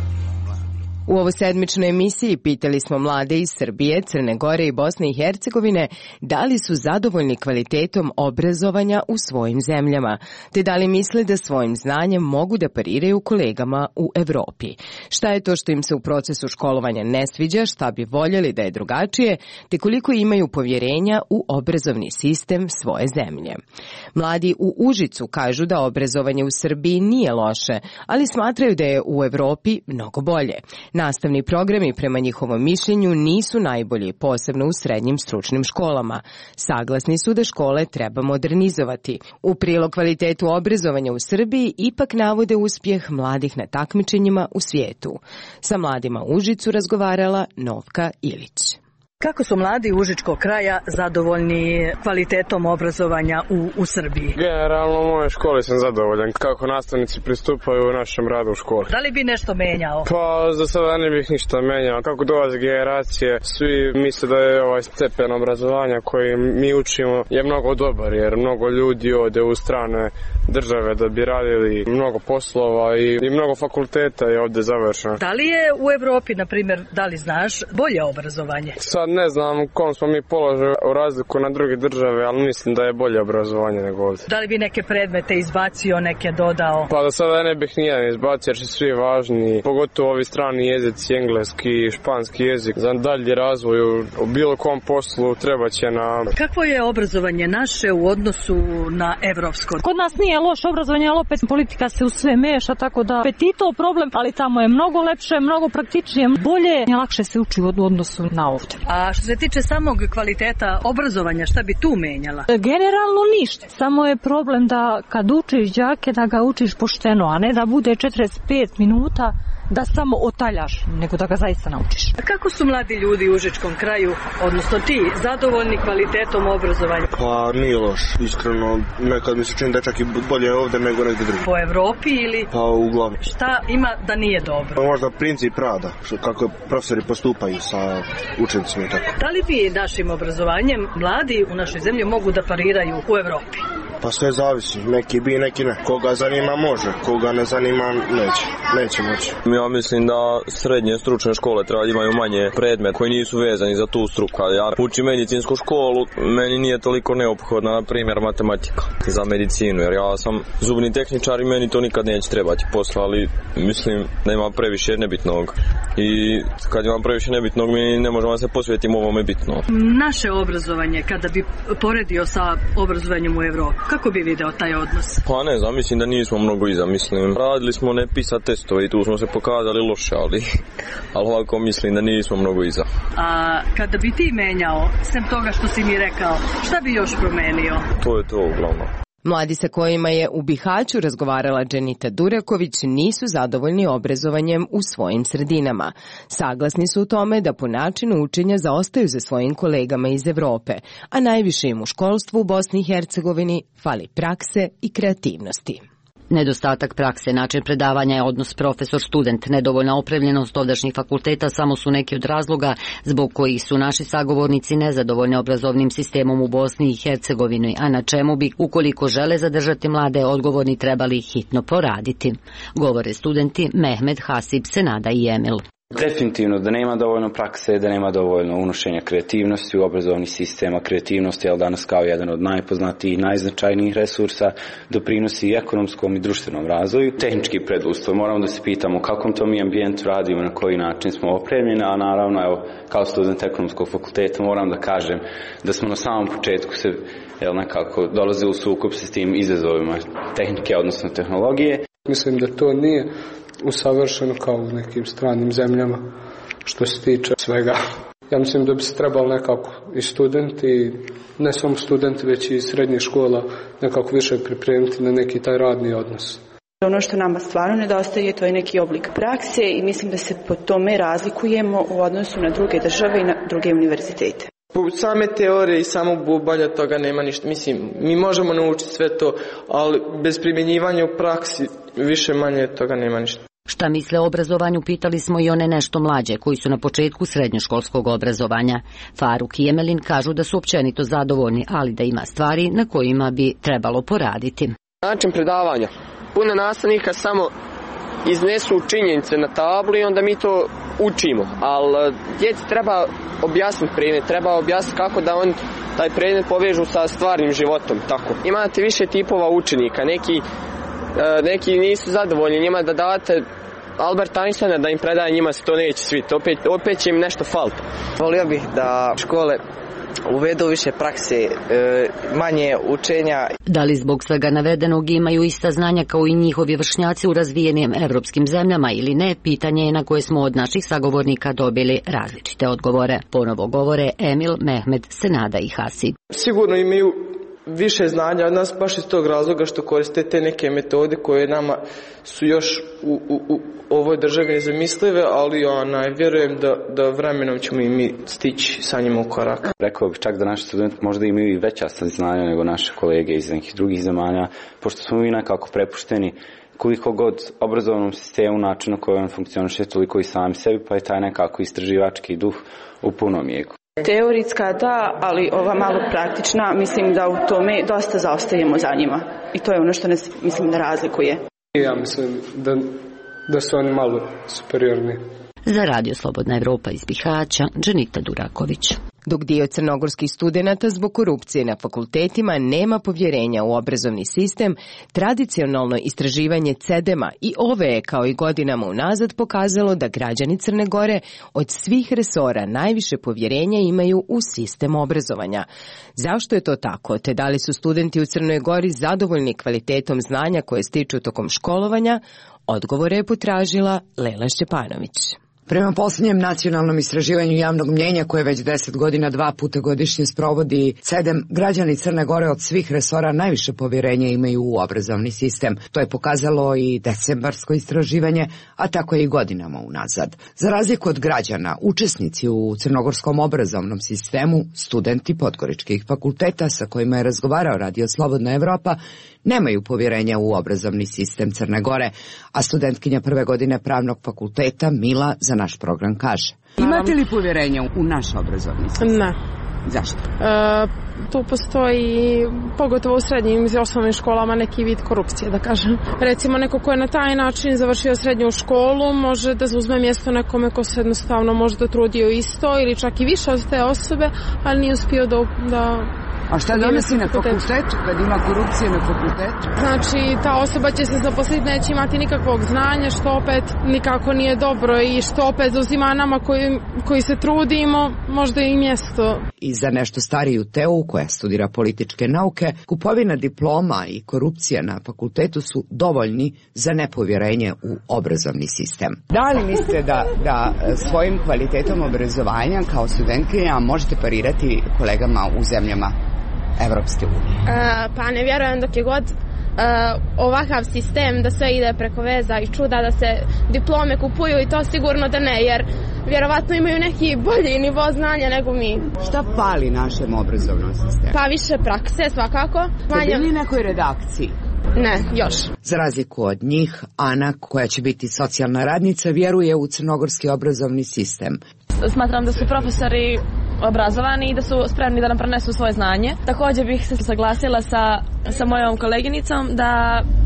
U ovoj sedmičnoj emisiji pitali smo mlade iz Srbije, Crne Gore i Bosne i Hercegovine da li su zadovoljni kvalitetom obrazovanja u svojim zemljama, te da li misle da svojim znanjem mogu da pariraju kolegama u Evropi. Šta je to što im se u procesu školovanja ne sviđa, šta bi voljeli da je drugačije, te koliko imaju povjerenja u obrazovni sistem svoje zemlje. Mladi u Užicu kažu da obrazovanje u Srbiji nije loše, ali smatraju da je u Evropi mnogo bolje. Nastavni programi prema njihovom mišljenju nisu najbolji, posebno u srednjim stručnim školama. Saglasni su da škole treba modernizovati. U prilog kvalitetu obrazovanja u Srbiji ipak navode uspjeh mladih na takmičenjima u svijetu. Sa mladima u Užicu razgovarala Novka Ilić.
Kako su mladi Užičkog kraja zadovoljni kvalitetom obrazovanja u Srbiji?
Generalno u mojoj školi sam zadovoljan kako nastavnici pristupaju našem radu u školi.
Da li bi nešto menjao?
Pa za sada ne bih ništa menjao. Kako dolaze generacije, svi misle da je ovaj stepen obrazovanja koji mi učimo je mnogo dobar, jer mnogo ljudi ode u strane države da bi radili mnogo poslova i mnogo fakulteta je ovdje završeno.
Da li je u Evropi, na primjer, da li znaš, bolje obrazovanje?
Sad ne znam kom smo mi položili u razliku na druge države, ali mislim da je bolje obrazovanje nego ovdje.
Da li bi neke predmete izbacio, neke dodao?
Pa do sada ne bih nijedan izbacio jer su svi važni, pogotovo ovi strani jezici, engleski i španski jezik. Za dalji razvoj u bilo kom poslu treba će nam.
Kakvo je obrazovanje naše u odnosu na evropsko?
Kod nas nije loše obrazovanje, ali opet politika se u sve meša, tako da opet i to problem, ali tamo je mnogo lepše, mnogo praktičnije, bolje, lakše se uči u odnosu na ovdje.
A što se tiče samog kvaliteta obrazovanja, šta bi tu menjala?
Generalno ništa. Samo je problem da kad učiš đake, da ga učiš pošteno, a ne da bude 45 minuta da samo otaljaš, nego da ga zaista naučiš.
A kako su mladi ljudi u Užičkom kraju, odnosno ti, zadovoljni kvalitetom obrazovanja?
Pa nije loš, iskreno, nekad mi se čini da je čak i bolje ovdje nego negdje drugi.
Po Evropi ili?
Pa uglavnom.
Šta ima da nije dobro?
Možda princip rada, kako profesori postupaju sa učenicima i tako.
Da li bi našim obrazovanjem mladi u našoj zemlji mogu da pariraju u Evropi?
Pa sve zavisi, neki bi, neki ne. Koga zanima može, koga ne zanima neće moći.
Ja mislim da srednje stručne škole treba imaju manje predmet koji nisu vezani za tu struku. Ja učim medicinsku školu, meni nije toliko neophodna, na primjer, matematika za medicinu, jer ja sam zubni tehničar i meni to nikad neće trebati posla, ali mislim da ima previše nebitnog. I kad imam previše nebitnog, mi ne možemo se posvetiti ovome bitno.
Naše obrazovanje, kada bi poredio sa obrazovanjem u Evropi, kako bi video taj odnos?
Pa ne znam, mislim da nismo mnogo iza, mislim. Radili smo ne PISA testove i tu smo se pokazali loše, ali ovako mislim da nismo mnogo iza.
A kada bi ti menjao, sem toga što si mi rekao, šta bi još promenio?
To je to uglavnom.
Mladi sa kojima je u Bihaću razgovarala Dženita Duraković nisu zadovoljni obrazovanjem u svojim sredinama. Saglasni su u tome da po načinu učenja zaostaju za svojim kolegama iz Evrope, a najviše im u školstvu u Bosni i Hercegovini fali prakse i kreativnosti.
Nedostatak prakse, način predavanja je odnos profesor-student, nedovoljna opremljenost ovdašnjih fakulteta samo su neki od razloga zbog kojih su naši sagovornici nezadovoljni obrazovnim sistemom u Bosni i Hercegovini, a na čemu bi, ukoliko žele zadržati mlade, odgovorni trebali hitno poraditi. Govore studenti Mehmed, Hasib, Senada i Emil.
Definitivno da nema dovoljno prakse, da nema dovoljno unošenja kreativnosti u obrazovni sistem, a kreativnost je danas kao jedan od najpoznatijih i najznačajnijih resursa, doprinosi i ekonomskom i društvenom razvoju. Tehnički preduslov, moramo da se pitamo u kakvom to mi ambijentu radimo, na koji način smo opremljeni, a naravno evo, kao student ekonomskog fakulteta moram da kažem da smo na samom početku se nekako dolaze u sukob s tim izazovima tehnike, odnosno tehnologije.
Mislim da to nije usavršeno kao u nekim stranim zemljama što se tiče svega. Ja mislim da bi se trebalo nekako i studenti, ne samo studenti već i srednjih škola nekako više pripremiti na neki taj radni odnos.
Ono što nama stvarno nedostaje to je neki oblik prakse i mislim da se po tome razlikujemo u odnosu na druge države i na druge univerzitete.
Same teorije i samog bubanja toga nema ništa. Mislim, mi možemo naučiti sve to, ali bez primjenjivanja u praksi više manje toga nema ništa.
Šta misle o obrazovanju pitali smo i one nešto mlađe koji su na početku srednjoškolskog obrazovanja. Faruk i Emelin kažu da su općenito zadovoljni, ali da ima stvari na kojima bi trebalo poraditi.
Način predavanja. Puno nastavnika samo iznesu činjenice na tabli i onda mi to učimo, ali djeci treba objasniti predmet, treba objasniti kako da on taj predmet povežu sa stvarnim životom. Tako. Imate više tipova učenika, neki nisu zadovoljni njima da date Albert Einsteina da im predaje, njima se to neće sviti, opet će im nešto faliti.
Volio bih da škole uvedu više prakse, manje učenja.
Da li zbog svega navedenog imaju ista znanja kao i njihovi vršnjaci u razvijenim evropskim zemljama ili ne, pitanje je na koje smo od naših sagovornika dobili različite odgovore. Ponovo govore Emil, Mehmed, Senada i Hasi.
Sigurno imaju više znanja od nas baš iz tog razloga što koriste te neke metode koje nama su još u ovoj državi nezamislive, ali vjerujem da vremenom ćemo i mi stići sa njima u korak.
Rekao bih čak da naši studenti možda imaju i veća saznanja nego naše kolege iz nekih drugih zemalja, pošto smo mi nekako prepušteni koliko god obrazovnom sistemu, načinu koji on funkcioniše, toliko i sami sebi, pa je taj nekako istraživački duh u punom jeku.
Teoretska da, ali ova malo praktična, mislim da u tome dosta zaostajemo za njima. I to je ono što nas, mislim, da razlikuje.
Ja mislim da su oni malo superiorni.
Za Radio Slobodna Evropa iz Bihaća, Dženita Duraković.
Dok dio crnogorskih studenata zbog korupcije na fakultetima nema povjerenja u obrazovni sistem, tradicionalno istraživanje CEDEM-a i ove je kao i godinama unazad pokazalo da građani Crne Gore od svih resora najviše povjerenja imaju u sistem obrazovanja. Zašto je to tako, te da li su studenti u Crnoj Gori zadovoljni kvalitetom znanja koje stiču tokom školovanja, odgovore je potražila Lela Šćepanović.
Prema posljednjem nacionalnom istraživanju javnog mnjenja koje već 10 godina 2 puta godišnje sprovodi CEDEM, građani Crne Gore od svih resora najviše povjerenja imaju u obrazovni sistem. To je pokazalo i decembarsko istraživanje, a tako je i godinama unazad. Za razliku od građana, učesnici u crnogorskom obrazovnom sistemu, studenti podgoričkih fakulteta sa kojima je razgovarao Radio Slobodna Evropa, nemaju povjerenja u obrazovni sistem Crne Gore, a studentkinja prve godine pravnog fakulteta Mila za naš program kaže.
Imate li povjerenja u naš obrazovni sistem?
Ne.
Zašto?
Tu postoji, pogotovo u srednjim i osnovnim školama, neki vid korupcije, da kažem. Recimo, neko ko je na taj način završio srednju školu može da uzme mjesto nekome ko se jednostavno možda trudio isto ili čak i više od te osobe, ali nije uspio da
A šta donosi na fakultetu, kad ima korupcije na fakultetu?
Znači, ta osoba će se zaposliti, neće imati nikakvog znanja, što opet nikako nije dobro i što opet zauzima nama koji se trudimo, možda i mjesto.
I za nešto stariju Teu, koja studira političke nauke, kupovina diploma i korupcija na fakultetu su dovoljni za nepovjerenje u obrazovni sistem.
Da li mislite da svojim kvalitetom obrazovanja kao studentkinja možete parirati kolegama u zemljama Evropske unije?
Pa ne vjerujem dok je god ovakav sistem da sve ide preko veza i čuda, da se diplome kupuju i to sigurno da ne, jer vjerovatno imaju neki bolji nivo znanja nego mi.
Šta fali našem obrazovnom sistemu?
Pa više prakse svakako.
Ste bili na nekoj redakciji?
Ne, još.
Za razliku od njih, Ana, koja će biti socijalna radnica, vjeruje u crnogorski obrazovni sistem.
Smatram da su profesori obrazovani i da su spremni da nam prenesu svoje znanje. Također bih se saglasila sa mojom koleginicom da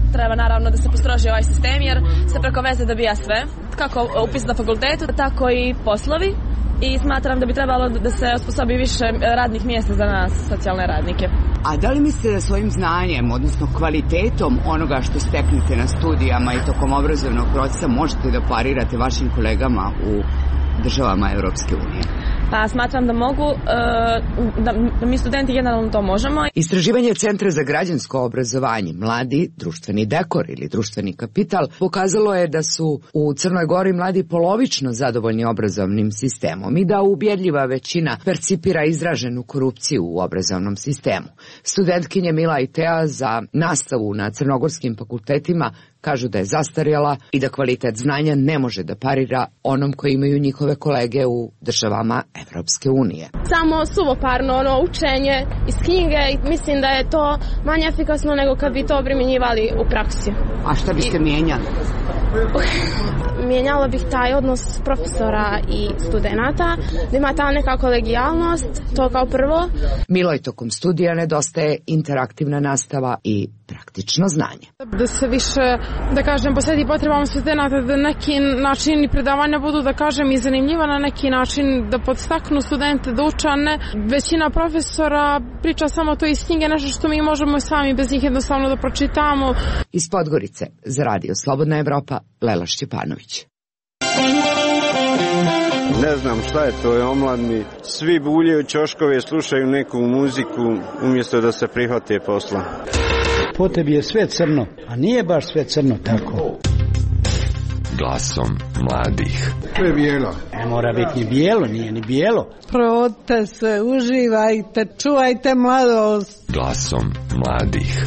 treba naravno da se postroži ovaj sistem jer se preko veze dobija sve, kako upis na fakultetu, tako i poslovi. I smatram da bi trebalo da se osposobi više radnih mjesta za nas, socijalne radnike.
A da li mislite da svojim znanjem, odnosno kvalitetom onoga što steknete na studijama i tokom obrazovnog procesa možete da parirate vašim kolegama u državama Evropske unije?
Pa smatram da mogu, da mi studenti generalno to možemo.
Istraživanje Centra za građansko obrazovanje, mladi, društveni dekor ili društveni kapital pokazalo je da su u Crnoj Gori mladi polovično zadovoljni obrazovnim sistemom i da ubjedljiva većina percipira izraženu korupciju u obrazovnom sistemu. Studentkinje Mila i Teja za nastavu na crnogorskim fakultetima kažu da je zastarjela i da kvalitet znanja ne može da parira onom koji imaju njihove kolege u državama Evropske unije.
Samo suvoparno učenje iz knjige i mislim da je to manje efikasno nego kad bi to primjenjivali u praksi.
A šta biste mijenjali?
Mijenjala bih taj odnos profesora i studenata, da ima ta neka kolegijalnost, to kao prvo.
Miloj tokom studija nedostaje interaktivna nastava i praktično znanje.
Da se više, da kažem, posveti potrebama studenata, da neki načini predavanja budu, da kažem, i zanimljiva na neki način, da podstaknu studente da uče, a ne većina profesora priča samo to iz knjige, nešto što mi možemo sami bez njih jednostavno da pročitamo.
Iz Podgorice za Radio Slobodna Evropa, Lela Šćepanović.
Ne znam šta je to, omladni. Svi buljaju ćoškove, slušaju neku muziku umjesto da se prihvate posla.
Po tebi je sve crno, a nije baš sve crno tako.
Glasom mladih.
To je bijelo. Ne mora biti ni bijelo, nije ni bijelo.
Provodite se, uživajte, čuvajte mladost.
Glasom mladih.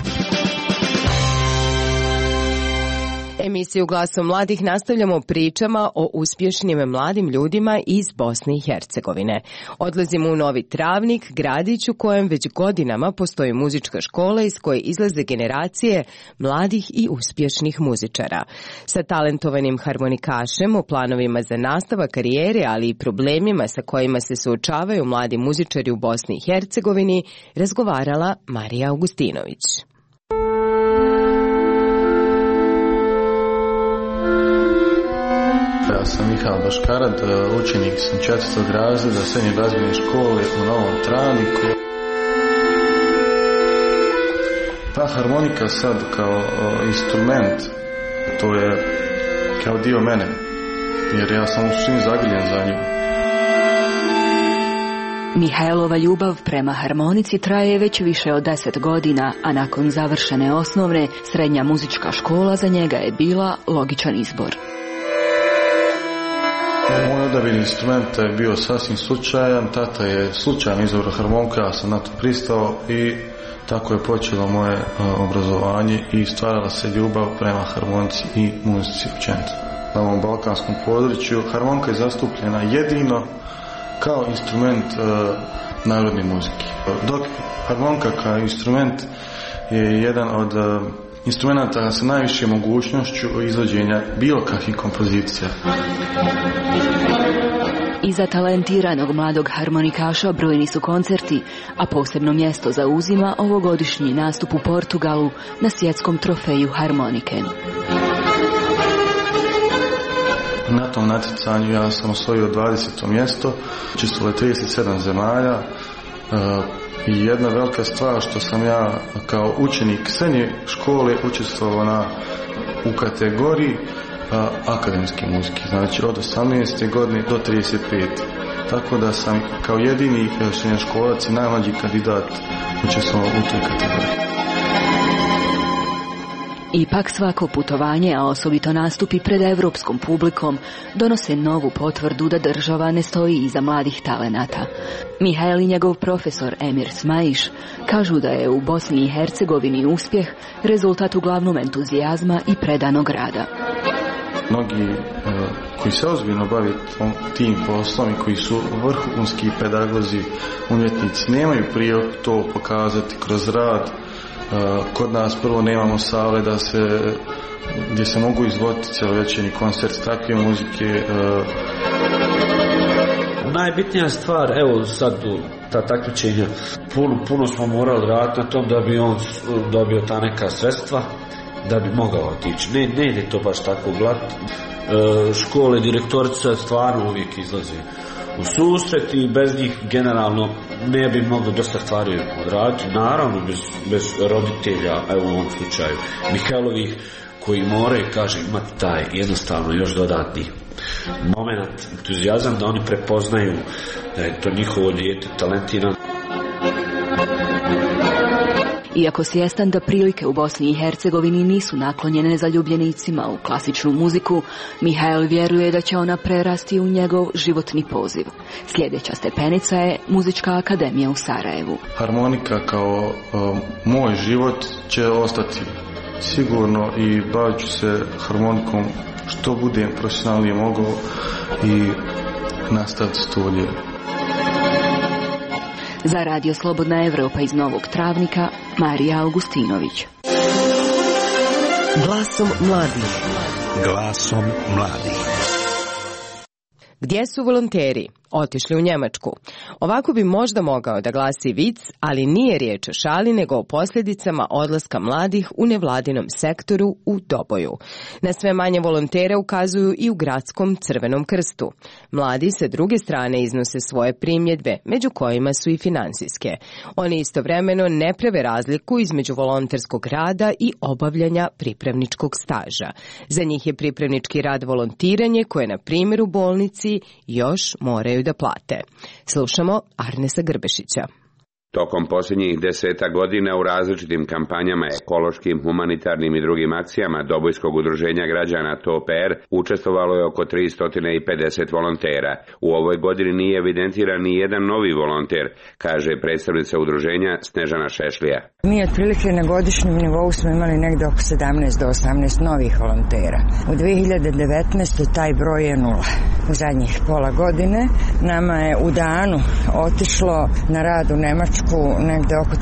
Emisiju Glasom mladih nastavljamo pričama o uspješnim mladim ljudima iz Bosne i Hercegovine. Odlazimo u Novi Travnik, gradić u kojem već godinama postoji muzička škola iz koje izlaze generacije mladih i uspješnih muzičara. Sa talentovanim harmonikašem o planovima za nastavak karijere, ali i problemima sa kojima se suočavaju mladi muzičari u Bosni i Hercegovini, razgovarala Marija Augustinović.
Ja sam Mihajl Baškarad, učenik sam 4. razreda srednje glazbene škole u Novom Travniku. Ta harmonika sad kao instrument, to je kao dio mene, jer ja sam u svim zagrljen za nju.
Mihajlova ljubav prema harmonici traje već više od 10 godina, a nakon završene osnovne, srednja muzička škola za njega je bila logičan izbor.
Moj odabir instrumenta je bio sasvim slučajan, tata je slučajno izabrao harmoniku, ja sam na to pristao i tako je počelo moje obrazovanje i stvarala se ljubav prema harmonici i muzici općenito. Na ovom balkanskom području harmonika je zastupljena jedino kao instrument narodne muzike. Dok harmonika kao instrument je jedan od instrumenta sa najviše mogućnošću izvođenja bilo kakvih kompozicija.
Iza talentiranog mladog harmonikaša brojni su koncerti, a posebno mjesto zauzima ovogodišnji nastup u Portugalu na svjetskom trofeju harmonike.
Na tom natjecanju ja sam osvojio 20. mjesto, učestvovalo 37 zemalja i jedna velika stvar što sam ja kao učenik srednje škole učestvovao u kategoriji akademske muzike, znači od 18. godine do 35. Tako da sam kao jedini srednjoškolac i najmlađi kandidat učestvovao u toj kategoriji.
Ipak svako putovanje, a osobito nastupi pred evropskom publikom, donose novu potvrdu da država ne stoji iza mladih talenata. Mihajl i njegov profesor Emir Smajiš kažu da je u Bosni i Hercegovini uspjeh rezultat uglavnom entuzijazma i predanog rada.
Mnogi koji se ozbiljno bave tim poslom i koji su vrhunski pedagozi, umjetnici, nemaju prije to pokazati kroz rad. Kod nas prvo nemamo sale gdje se mogu izvoditi cjelovečernji koncert takve muzike.
Najbitnija stvar, evo sad ta takmičenja, puno smo morali raditi na tom da bi on dobio ta neka sredstva
da bi mogao otići. Ne ide to baš tako glatko. Škole, direktorica stvarno uvijek izlazi u susret i bez njih generalno ne bi moglo dosta stvari odraditi. Naravno bez roditelja, evo u ovom slučaju Mihajlovih, koji moraju, kaže, imati taj jednostavno još dodatni moment, entuzijazam da oni prepoznaju da je to njihovo dijete talentirano.
Iako svjestan da prilike u Bosni i Hercegovini nisu naklonjene zaljubljenicima u klasičnu muziku, Mihael vjeruje da će ona prerasti u njegov životni poziv. Sljedeća stepenica je Muzička akademija u Sarajevu.
Harmonika kao moj život će ostati sigurno i bavit ću se harmonikom što budem profesionalnije mogao i nastaviti studije.
Za Radio Slobodna Evropa iz Novog Travnika, Marija Augustinović.
Glasom mladih. Glasom mladih.
Gdje su volonteri? Otišli u Njemačku. Ovako bi možda mogao da glasi vic, ali nije riječ o šali, nego o posljedicama odlaska mladih u nevladinom sektoru u Doboju. Na sve manje volontera ukazuju i u gradskom Crvenom krstu. Mladi sa druge strane iznose svoje primjedbe, među kojima su i finansijske. Oni istovremeno ne prave razliku između volonterskog rada i obavljanja pripravničkog staža. Za njih je pripravnički rad volontiranje koje, na primjer, u bolnici još moraju da plate. Slušamo Arnesa Grbešića.
Tokom posljednjih 10 godina u različitim kampanjama, ekološkim, humanitarnim i drugim akcijama Dobojskog udruženja građana TOPR učestvovalo je oko 350 volontera. U ovoj godini nije evidentiran ni jedan novi volonter, kaže predstavnica udruženja Snežana Šešlija.
Mi otprilike na godišnjem nivou smo imali negdje oko 17 do 18 novih volontera. U 2019. taj broj je 0. U zadnjih pola godine nama je u danu otišlo na rad u Nemačku negdje oko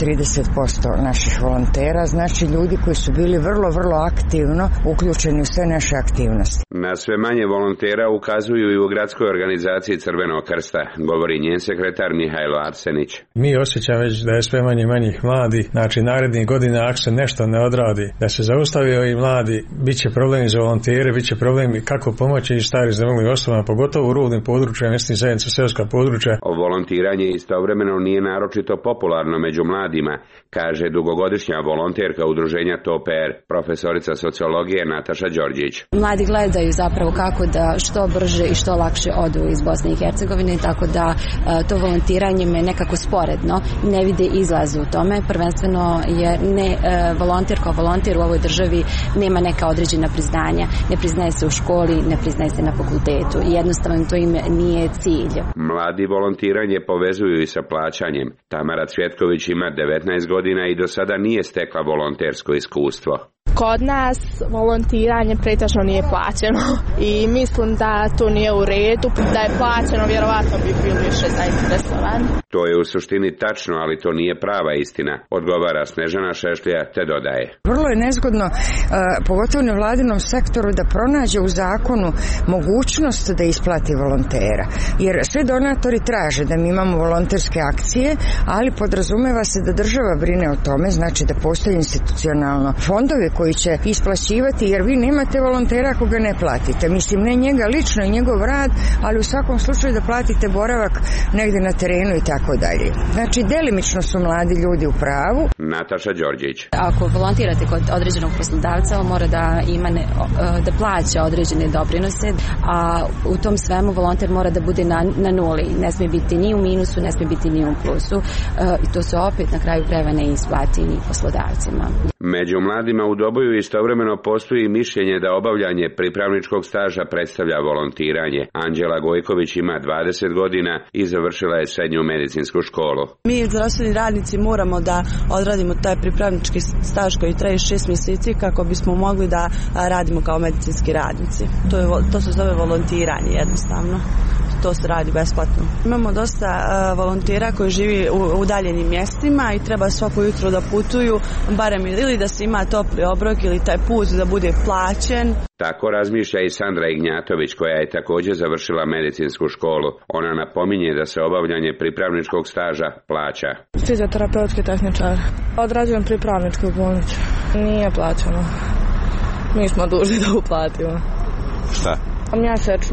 30% naših volontera, znači ljudi koji su bili vrlo aktivno uključeni u sve naše aktivnosti.
Na sve manje volontera ukazuju i u gradskoj organizaciji Crvenog krsta, govori njen sekretar Mihajlo Arsenić.
Mi osjećam već da je sve manje manjih mladih, znači narednih godina ako se nešto ne odradi, da se zaustavio i mladi, bit će problemi za volontere, bit će problemi kako pomoći i starim zemljivim osobama, pogotovo u ruralnim područjima, mjesnim zajednica, seoska područja.
Volontiranje istovremeno nije naročito popularno među mladima, kaže dugogodišnja volonterka udruženja TOPR, profesorica sociologije Nataša Đorđić.
Mladi gledaju zapravo kako da što brže i što lakše odu iz Bosne i Hercegovine, tako da to volontiranje me nekako sporedno ne vide izlaz u tome. Prvenstveno je volonter kao volonter u ovoj državi nema neka određena priznanja. Ne priznaje se u školi, ne priznaje se na fakultetu i jednostavno to im nije cilj.
Mladi volontiranje povezuju i sa plaćanjem. Tamara Cvjetković ima 19 godina i do sada nije stekla volontersko iskustvo.
Kod nas volontiranje pretežno nije plaćeno i mislim da to nije u redu. Da je plaćeno, vjerovatno bi bilo više zainteresovan.
To je u suštini tačno, ali to nije prava istina, odgovara Snežana Šešlija te dodaje.
Vrlo je nezgodno, pogotovo u nevladinom sektoru, da pronađe u zakonu mogućnost da isplati volontera. Jer sve donatori traže da mi imamo volonterske akcije, ali podrazumeva se da država brine o tome, znači da postoji institucionalno fondovi koji će isplaćivati, jer vi nemate volontera ako ga ne platite. Mislim, ne njega lično i njegov rad, ali u svakom slučaju da platite boravak negdje na terenu i tako dalje. Znači, delimično su mladi ljudi u pravu.
Nataša Đorđić.
Ako volontirate kod određenog poslodavca, on mora da ima da plaća određene doprinose, a u tom svemu volonter mora da bude na nuli. Ne smije biti ni u minusu, ne smije biti ni u plusu. I to se opet na kraju krajeva ne isplati ni poslodavcima.
Među mladima u Doboju istovremeno postoji mišljenje da obavljanje pripravničkog staža predstavlja volontiranje. Anđela Gojković ima 20 godina i završila je srednju medicinsku školu.
Mi zdravstveni radnici moramo da odradimo taj pripravnički staž koji traje 6 mjeseci kako bismo mogli da radimo kao medicinski radnici. To se zove volontiranje jednostavno. To se radi besplatno. Imamo dosta volontera koji živi u udaljenim mjestima i treba svako jutro da putuju, barem ili da se ima topli obrok ili taj put da bude plaćen.
Tako razmišlja i Sandra Ignjatović, koja je također završila medicinsku školu. Ona napominje da se obavljanje pripravničkog staža plaća.
Fizioterapeutski tehničar. Odrađujem pripravničku bolnicu. Nije plaćeno. Mi smo dužni da uplatimo.
Šta?
Mjesečno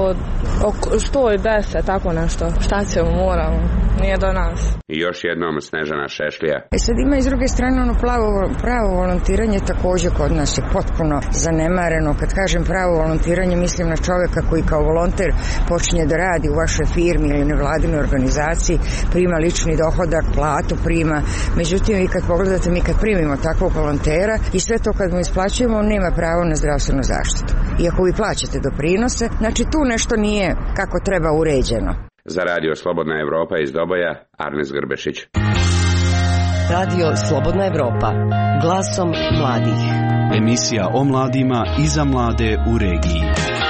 110, tako nešto. Šta ćemo, moramo. Nije do nas.
I još jednom Snežana Šešlija.
Sad ima i s druge strane ono pravo volontiranje također kod nas je potpuno zanemareno. Kad kažem pravo volontiranje mislim na čovjeka koji kao volonter počinje da radi u vašoj firmi ili nevladinoj organizaciji, prima lični dohodak, platu prima. Međutim, vi kad pogledate, mi kad primimo takvog volontera i sve to kad mu isplaćujemo, on nema pravo na zdravstvenu zaštitu. Iako vi plaćate doprinose, znači tu nešto nije kako treba uređeno.
Za Radio Slobodna Evropa iz Doboja, Arnes Grbešić.
Radio Slobodna Evropa, glasom mladih.
Emisija o mladima i za mlade u regiji.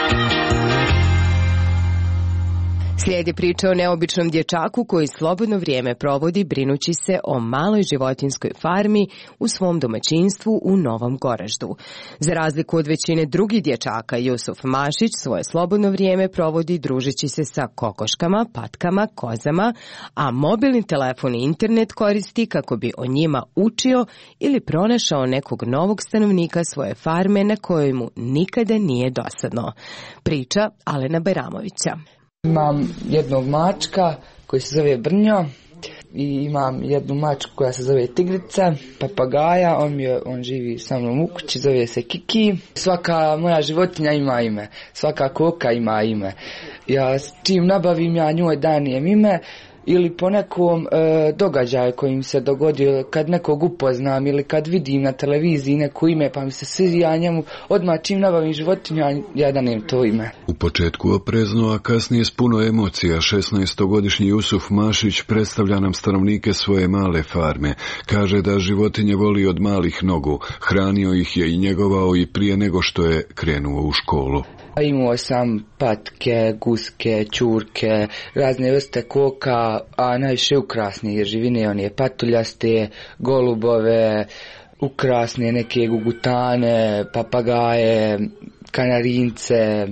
Slijedi priča o neobičnom dječaku koji slobodno vrijeme provodi brinući se o maloj životinjskoj farmi u svom domaćinstvu u Novom Goraždu. Za razliku od većine drugih dječaka, Jusuf Mašić svoje slobodno vrijeme provodi družeći se sa kokoškama, patkama, kozama, a mobilni telefon i internet koristi kako bi o njima učio ili pronašao nekog novog stanovnika svoje farme na kojoj mu nikada nije dosadno. Priča Alena Beramovića.
Imam jednog mačka koji se zove Brnjo i imam jednu mačku koja se zove Tigrica, papagaja, on živi sa mnom u kući, zove se Kiki. Svaka moja životinja ima ime, svaka koka ima ime. Ja čim nabavim, ja njoj danijem ime ili po nekom događaju koji mi se dogodio, kad nekog upoznam ili kad vidim na televiziji neko ime pa mi se sviđa, ja njemu odmah čim nabavim životinju, ja danem to ime.
U početku oprezno, a kasnije s puno emocija, 16-godišnji Jusuf Mašić predstavlja nam stanovnike svoje male farme. Kaže da životinje voli od malih nogu, hranio ih je i njegovao i prije nego što je krenuo u školu.
Imao sam patke, guske, ćurke, razne vrste koka, a najviše ukrasne živine, one patuljaste, golubove, ukrasne neke gugutane, papagaje, kanarince,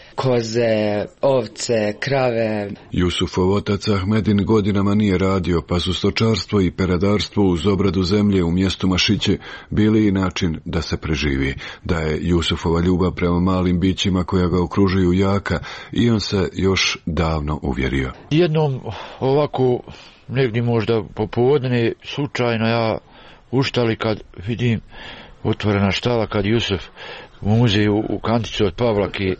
koze, ovce, krave.
Jusufov otac Ahmedin godinama nije radio, pa su stočarstvo i peradarstvo uz obradu zemlje u mjestu Mašiće bili i način da se preživi. Da je Jusufova ljubav prema malim bićima koja ga okružuju jaka i on se još davno uvjerio.
Jednom ovako negdje možda popodne slučajno ja uštali kad vidim otvorena štala kad Jusuf muze u kanticu od Pavlaki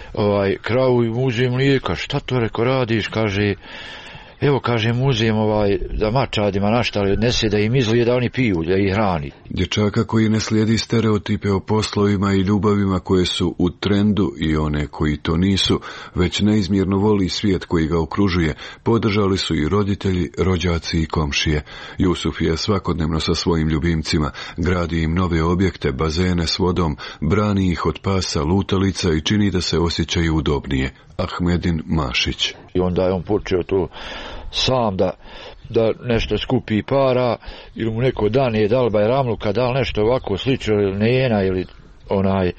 kravu i muze mlijeka. Šta to reko radiš? Kaže, evo kaže muzejem da mačadima naštali odnese da im izlije da oni piju, da ih hrani.
Dječaka koji ne slijedi stereotipe o poslovima i ljubavima koje su u trendu i one koji to nisu, već neizmjerno voli svijet koji ga okružuje, podržali su i roditelji, rođaci i komšije. Jusuf je svakodnevno sa svojim ljubimcima, gradi im nove objekte, bazene s vodom, brani ih od pasa, lutalica i čini da se osjećaju udobnije. Ahmedin Mašić.
I onda je on počeo to sam da nešto skupi para ili mu neko dan je dal Bajramluka, dal nešto ovako slično ili Nena ili onaj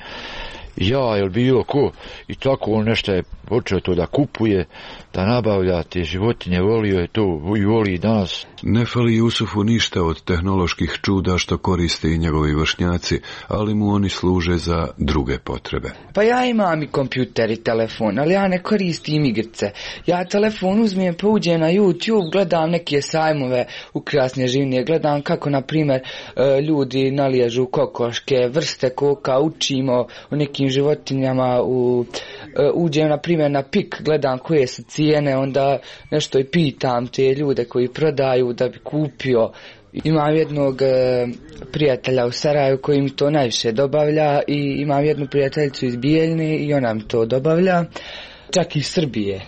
ja ili bilo ko i tako on nešto je počeo to da kupuje, da nabavlja te životinje, volio je to i voli i danas.
Ne fali Jusufu ništa od tehnoloških čuda što koriste i njegovi vršnjaci, ali mu oni služe za druge potrebe.
Pa ja imam i kompjuter i telefon, ali ja ne koristim igrice. Ja telefon uzmem pa uđem na YouTube, gledam neke sajmove ukrasne živine, gledam kako na primjer ljudi naliježu kokoške, vrste koka, učimo o nekim životinjama, uđem na primjer na PIK, gledam koje su cijene, onda nešto i pitam te ljude koji prodaju da bi kupio. Imam jednog prijatelja u Sarajevu koji mi to najviše dobavlja i imam jednu prijateljicu iz Bijeljne i ona mi to dobavlja. Čak i iz Srbije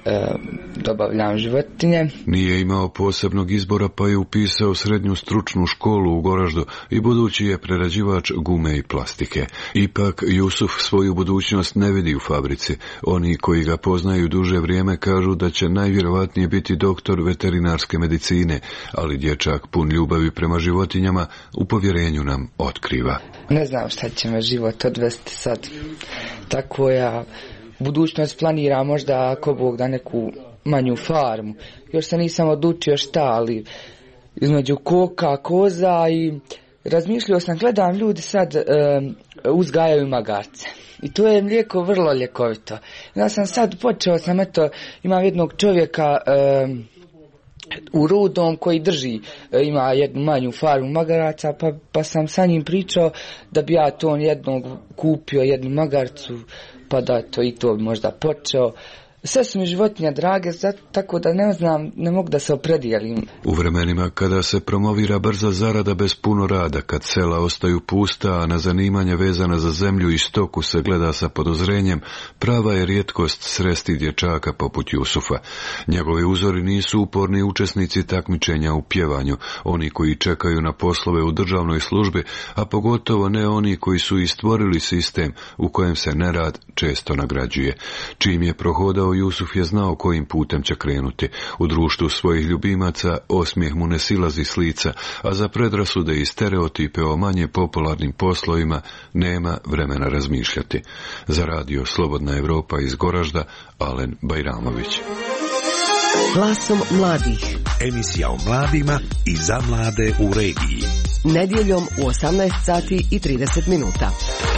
dobavljam životinje.
Nije imao posebnog izbora pa je upisao srednju stručnu školu u Goraždu i budući je prerađivač gume i plastike. Ipak Jusuf svoju budućnost ne vidi u fabrici. Oni koji ga poznaju duže vrijeme kažu da će najvjerovatnije biti doktor veterinarske medicine, ali dječak pun ljubavi prema životinjama u povjerenju nam otkriva.
Ne znam šta će me život odvesti sad. Tako ja budućnost planira možda ako Bog da neku manju farmu. Još se nisam odlučio šta, ali između koka, koza i razmišljao sam, gledam ljudi sad uzgajaju magarce. I to je mlijeko vrlo ljekovito. Ja sam sad počeo sam, imam jednog čovjeka u Rudom koji drži, ima jednu manju farmu magaraca, pa sam sa njim pričao da bi ja to jednog kupio, jednu magarcu, pa da to i to možda počeo. Sve su mi životinja drage, tako da ne znam, ne mogu da se opredijelim.
U vremenima kada se promovira brza zarada bez puno rada, kad sela ostaju pusta, a na zanimanja vezana za zemlju i stoku se gleda sa podozrenjem, prava je rijetkost sresti dječaka poput Jusufa. Njegovi uzori nisu uporni učesnici takmičenja u pjevanju, oni koji čekaju na poslove u državnoj službi, a pogotovo ne oni koji su i stvorili sistem u kojem se nerad često nagrađuje. Čim je prohodao, Jusuf je znao kojim putem će krenuti. U društvu svojih ljubimaca osmijeh mu ne silazi s lica, a za predrasude i stereotipe o manje popularnim poslovima nema vremena razmišljati. Za radio Slobodna Evropa iz Goražda, Alen Bajramović.
Glasom mladih.
Emisija o mladima i za mlade u regiji.
Nedjeljom u 18 sati i 30 minuta.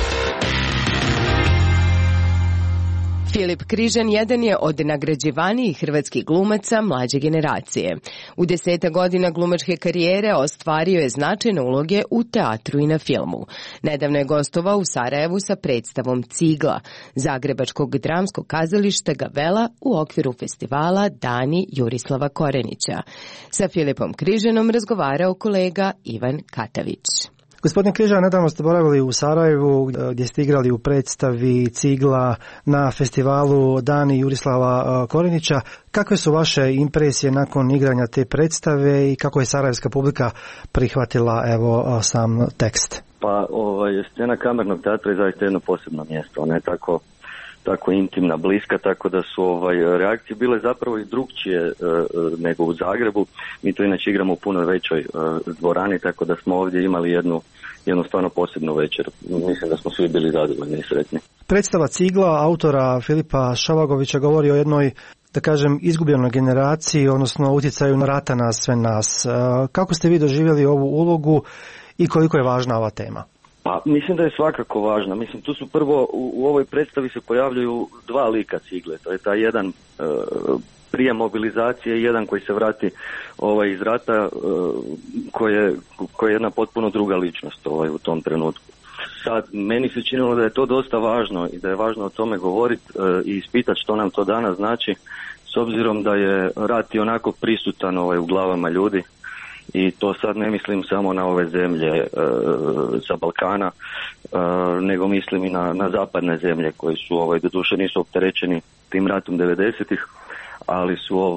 Filip Križan jedan je od nagrađivanijih hrvatskih glumaca mlađe generacije. U 10 godina glumačke karijere ostvario je značajne uloge u teatru i na filmu. Nedavno je gostovao u Sarajevu sa predstavom Cigla, Zagrebačkog dramskog kazališta Gavela u okviru festivala Dani Jurislava Korenića. Sa Filipom Križanom razgovarao kolega Ivan Katavić.
Gospodine Križan, nedavno ste boravili u Sarajevu gdje ste igrali u predstavi Cigla na festivalu Dani Jurislava Korenića. Kakve su vaše impresije nakon igranja te predstave i kako je sarajevska publika prihvatila sam tekst?
Pa scena kamernog teatra je zaista jedno posebno mjesto. Ona je tako intimna, bliska, tako da su reakcije bile zapravo i drugčije nego u Zagrebu. Mi to inače igramo u puno većoj dvorani, tako da smo ovdje imali jednu stvarno posebnu večer. Mislim da smo svi bili zadovoljni i sretni.
Predstava Cigla autora Filipa Šavagovića govori o jednoj, da kažem, izgubljenoj generaciji, odnosno utjecaju rata na sve nas. Kako ste vi doživjeli ovu ulogu i koliko je važna ova tema?
Pa mislim da je svakako važna. Mislim, tu su prvo u ovoj predstavi se pojavljuju dva lika Cigle. To je taj jedan prije mobilizacije i jedan koji se vrati iz rata, koji je jedna potpuno druga ličnost u tom trenutku. Sad, meni se činilo da je to dosta važno i da je važno o tome govoriti i ispitati što nam to danas znači, s obzirom da je rat i onako prisutan u glavama ljudi. I to sad ne mislim samo na ove zemlje sa Balkana, nego mislim i na zapadne zemlje koji su, doduše nisu opterećeni tim ratom 90-ih, ali su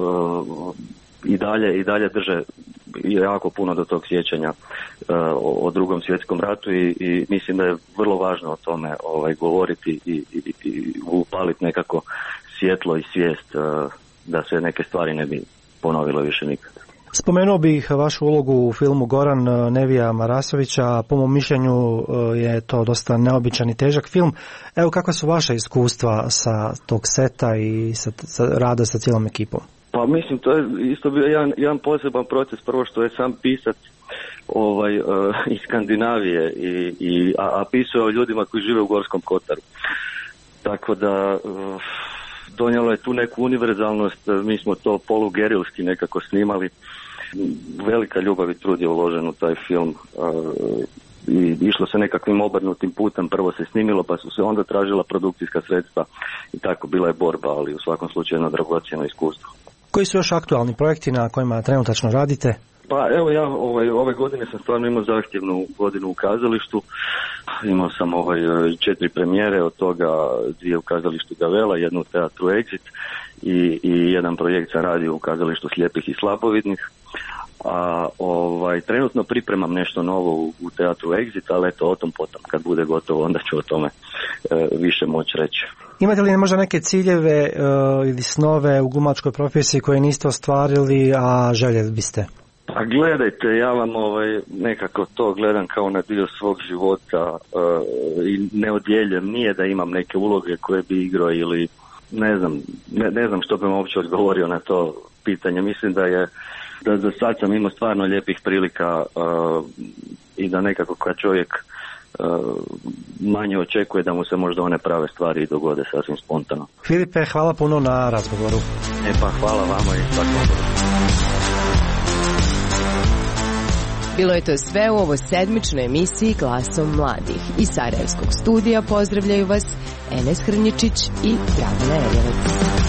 i dalje drže jako puno do tog sjećanja o Drugom svjetskom ratu i mislim da je vrlo važno o tome govoriti i upaliti nekako svjetlo i svijest da se neke stvari ne bi ponovilo više nikad.
Spomenuo bih vašu ulogu u filmu Goran Nevija Marasovića. Po mom mišljenju je to dosta neobičan i težak film. Evo, kakva su vaša iskustva sa tog seta i sa rada sa cijelom ekipom?
Pa mislim, to je isto bio jedan poseban proces. Prvo što je sam pisac iz Skandinavije a pisao o ljudima koji žive u Gorskom Kotaru. Tako da donijelo je tu neku univerzalnost, mi smo to polugerilski nekako snimali. Velika ljubav i trud je uložen u taj film i išlo se nekakvim obrnutim putem. Prvo se snimilo, pa su se onda tražila produkcijska sredstva i tako bila je borba, ali u svakom slučaju jedno dragocjeno iskustvo.
Koji su još aktualni projekti na kojima trenutačno radite?
Pa evo ja ove godine sam stvarno imao zahtjevnu godinu u kazalištu. Imao sam 4 premijere, od toga 2 u kazalištu Gavela, jednu u teatru Exit i jedan projekt sam radio u kazalištu slijepih i slabovidnih. A trenutno pripremam nešto novo u teatru Exit, ali eto o tom potom, kad bude gotovo onda ću o tome više moći reći.
Imate li možda neke ciljeve ili snove u glumačkoj profesiji koje niste ostvarili, a željeli biste?
Pa gledajte, ja vam nekako to gledam kao na dio svog života i ne odjeljem, nije da imam neke uloge koje bi igrao ili ne znam što bih uopće odgovorio na to pitanje. Mislim da je da za sad sam imao stvarno lijepih prilika i da nekako kad čovjek manje očekuje da mu se možda one prave stvari dogode sasvim spontano.
Filipe, hvala puno na razgovoru.
Hvala vama i svakom.
Bilo je to sve u ovoj sedmičnoj emisiji Glasom mladih. Iz Sarajevskog studija pozdravljaju vas Enes Hrnjičić i Dragana Erjelac.